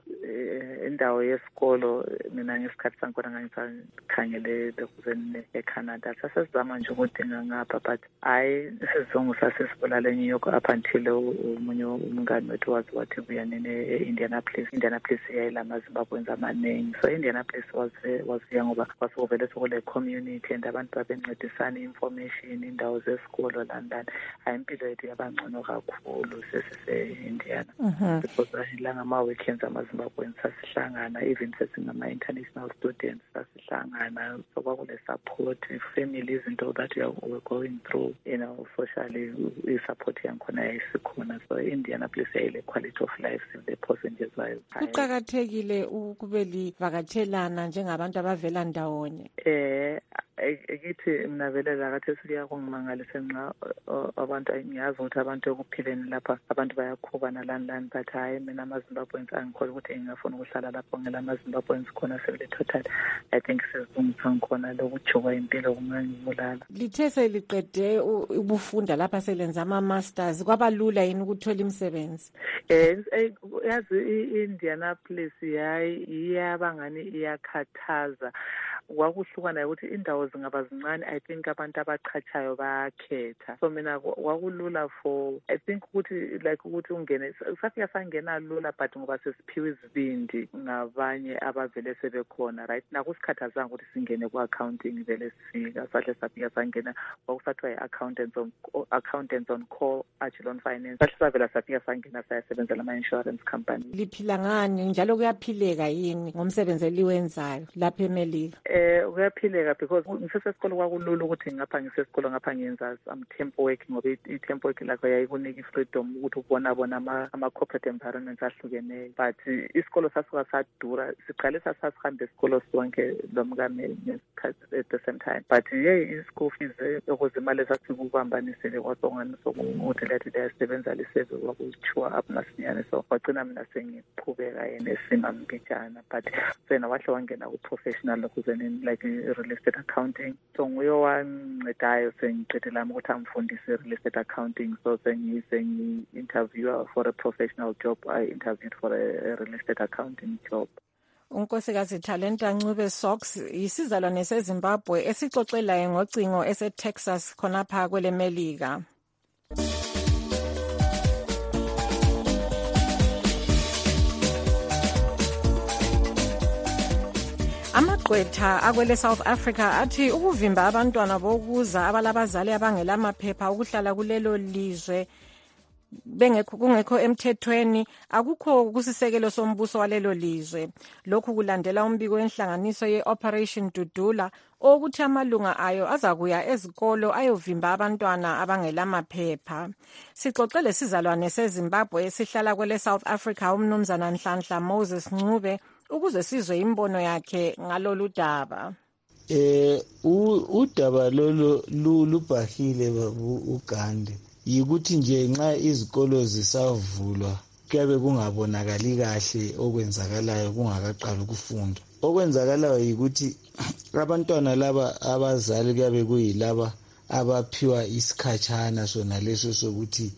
indawo yesikolo mina ngesikhathi sangikhona ngangisakhangele lokuzeni eCanada sasizama nje ukudinga ngapha but hayi isizungu sasisibulala eNew York up until umunye umngane wethu wazi wathi kuya nene eIndianapolis Indianapolis yayilama Zimbabweans amaningi so Indianapolis was was ngoba kwasovele sokule community and abantu babencedisana information indawo zesikolo landani hayi impilo yethu yabangcono kakhulu sesise Indiana because ayilanga ama weekends amaZimbabweans sasihlangana even sesingama international students sasihlangana so kwakule support families into that you are going through you know socially i support yankhona yayisikhona so Indianapolis yayile quality of life the percentages wayo kuqhakathekile ukube livakatshelana njengabantu abavela ndawonye. Eh ekithi mina vele la kathi siya kungimangalisa nxa abantu ngiyazi ukuthi abantu ekuphileni lapha abantu bayakhubana lani lani but hayi mina amaZimbabweans angikholwa ukuthi ngingafuna ukuhlala lapho ngela amaZimbabweans khona sebele total I think sizungisa ngikhona lokujuka impilo kungangibulala. Lithe seliqede ubufunda lapha selenza ama masters kwabalula yini ukuthola imisebenzi? Eh yazi iIndianapolis yayi iyabangani iyakhathaza kwakuhlukana ukuthi indawo zingaba zincane I think abantu abachachayo bayakhetha so mina kwakulula for I think ukuthi like ukuthi ungene safika sangena lula but ngoba sesiphiwe izibindi ngabanye abavele sebekhona right nakusikhathazanga ukuthi singene ku accounting vele sifika sahle safika sangena kwakusathiwa i-accountants on accountants on call Agilon Finance sahle savela safika sangena sayasebenzela ama insurance company. Liphila ngani njalo kuyaphileka yini ngomsebenzi eliwenzayo lapha eMelika? Eh uyaphileka because ngisesesikolo kwakulula ukuthi ngapha ngisesikolo ngapha ngiyenza am tempo work ngoba i-tempo work lakho yayikunika freedom ukuthi ubona bona ama ama corporate environments ahlukeneyo but isikolo sasuka sadura siqale sasasihambe isikolo sonke lomkame ngesikhathi at the same time but hey i-school fees okuzimali sasikubambanisele kwasongani sokuthi lethi liyasebenza liseve kwakuthiwa up masinyane so wagcina mina sengiqhubeka yena esima mbijana but sena wahle wangena ku professional lokuzeni in, in like real estate accounting. So nguye owancedayo sengiqede lami ukuthi angifundise real estate accounting. So sengi-interviewer for a professional job. I interviewed for a, a real estate accounting job. unkosikazi Thalenta Ncube Sox yisizalwane seZimbabwe esixoxelayo ngocingo eseTexas khonapha kwele Melika. Amagqwetha akwele South Africa athi ukuvimba abantwana bokuza abalabazali abangelamaphepha ukuhlala kulelo lizwe bengekho kungekho emthethweni akukho kusisekelo sombuso walelo lizwe. Lokhu kulandela umbiko wenhlanganiso ye-Operation Dudula okuthi amalunga ayo azakuya ezikolo ayovimba abantwana abangelamaphepha. Sixoxele sizalwane seZimbabwe esihlala kwele South Africa umnumzana Nhlanhla Moses Ncube ukuze sizwe imbono yakhe ngalolu daba. Eh udaba lolo lubhahile babu uGande yikuthi nje nxa izikolo zisavulwa kuyabe kungabonakali kahle okwenzakalayo kungakaqala ukufunda. Okwenzakalayo yikuthi abantwana laba abazali kuyabe kuyilaba abaphiwa isikhatshana sona leso sokuthi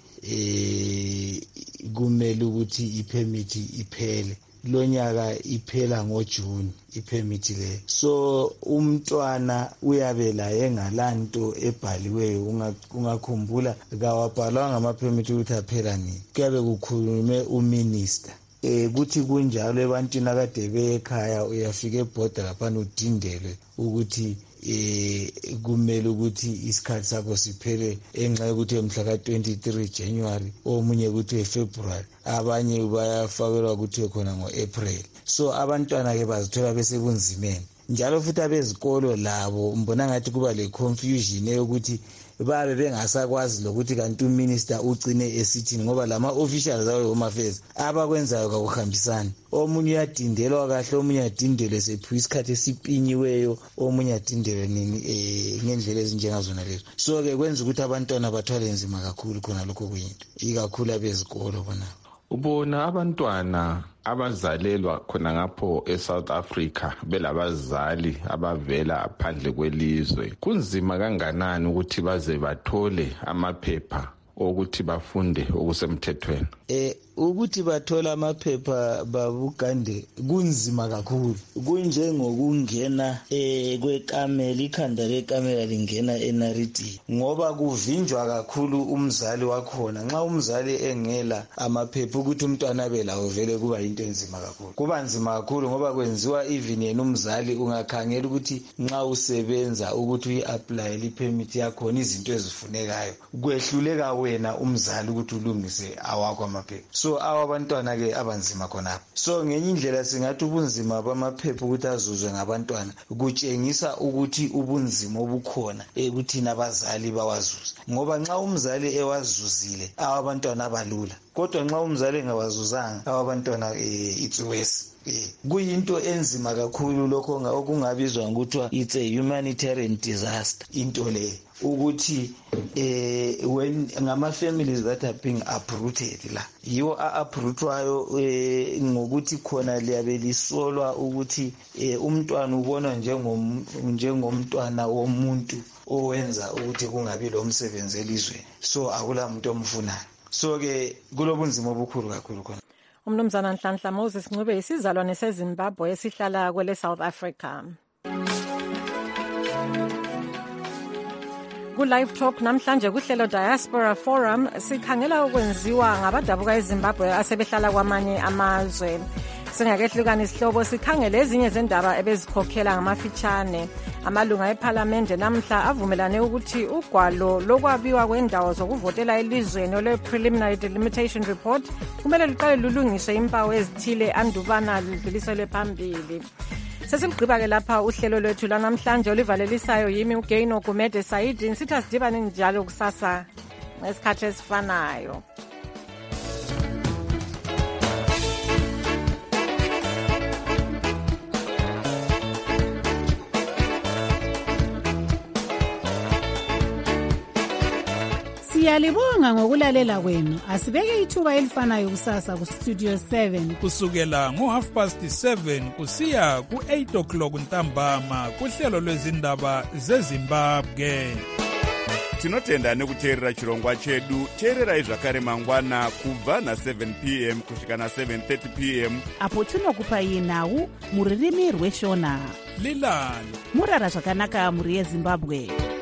eh kumele ukuthi ipermit iphele. Lonyaka iphela ngoJune ipermit le. So umntwana uyabe la engalanto ebhaliweyo ungakhumbula kawabhalwa ngamapermit ukuthi aphela nini. Kuyabe kukhulume uminister. Eh kuthi kunjalo ebantwini akade bekhaya uyafika eborder lapha udindelwe ukuthi eh kumele ukuthi isikhathi sakho siphele enxa ukuthi emhla ka twenty-three January omunye ukuthi February abanye bayafakelwa ukuthi khona ngoApril. So abantwana ke bazithola besebunzimeni njalo futhi abezikolo labo mbona ngathi kuba le confusion eyokuthi babe bengasakwazi lokuthi kanti uminister ugcine esithi ngoba lama officials awe home affairs abakwenzayo kakuhambisani. Omunye uyadindelwa kahle omunye uyadindelwe sephiwa isikhathi esipinyiweyo omunye adindelwe nini eh ngendlela ezinjengazona lezo. So ke kwenza ukuthi abantwana bathwale nzima kakhulu khona lokho kuyinto ikakhulu abezikolo bona. Ubona abantwana abazalelwa khona ngapho eSouth Africa belabazali abavela phandle kwelizwe kunzima kanganani ukuthi baze bathole amaphepha ukuthi bafunde okusemthethweni. Eh ukuthi bathola amaphepha babugande kunzima kakhulu. Kunjengokungena eh kwekamela ikhanda lekamela lingena enariti ngoba kuvinjwa kakhulu umzali wakhona. Nxa umzali engela amaphepha ukuthi umntwana belawo vele kuba into enzima kakhulu. Kuba nzima kakhulu ngoba kwenziwa even yena umzali ungakhangela ukuthi nxa usebenza ukuthi uyiapply ipermit yakho izinto ezifunekayo kwehluleka wena umzali ukuthi ulungise awakho amaphepha. So abantwana ke abanzima khonapho. So ngenye indlela singathi ubunzima bamaphepha ukuthi azuzwe ngabantwana kutshengisa ukuthi ubunzima obukhona ekuthina abazali bawazuza ngoba nxa umzali ewazuzile abantwana balula kodwa nxa umzali engawazuzanga abantwana it's worse. Kuyinto enzima kakhulu lokho okungabizwa ngokuthiwa it's a humanitarian disaster into le ukuthi eh when ngama families that are being uprooted la yiwo uprootwayo eh ngokuthi khona liyabe lisolwa ukuthi umntwana ubonwa njengom njengomntwana womuntu owenza ukuthi kungabi lo msebenzi elizweni. So akula muntu omfunayo. So ke kulobunzima obukhulu kakhulu khona. Umnumzana Nhlanhla Moses Ncube isizalwane seZimbabwe esihlala kwele South Africa. Ku live talk namhlanje kuhlelo Diaspora Forum sikhangela ukwenziwa ngabadabuka eZimbabwe asebehlala kwamanye amazwe. Singakehlukana isihlobo sikhangele ezinye zendaba ebezikhokhela ngamafitshane. Amalunga eParliament namhla avumelane ukuthi ugwalo lokwabiwa kwendawo zokuvotela elizweni ole Preliminary Delimitation Report kumele luqale lulungiswe impawu ezithile andubana lidluliselwe phambili. Sesimgqiba ke lapha uhlelo lwethu lanamhlanje olivalelisayo yimi uGaino Gumede Saidi ngisitha sidibane njalo kusasa ngesikhathi esifanayo. Siyalibonga ngokulalela kwenu. Asibeke ithuba elifanayo kusasa ku Studio seven. Kusukela ngo half past seven kusiya ku eight o'clock ntambama kuhlelo lwezindaba zeZimbabwe. Tinotenda nekuteerera chirongwa chedu. Teererai zvakare mangwana kubva na seven p m kusvika na seven thirty p m apo tinokupai nhau muririmi rweshona. Lilani murara zvakanaka muri yeZimbabwe.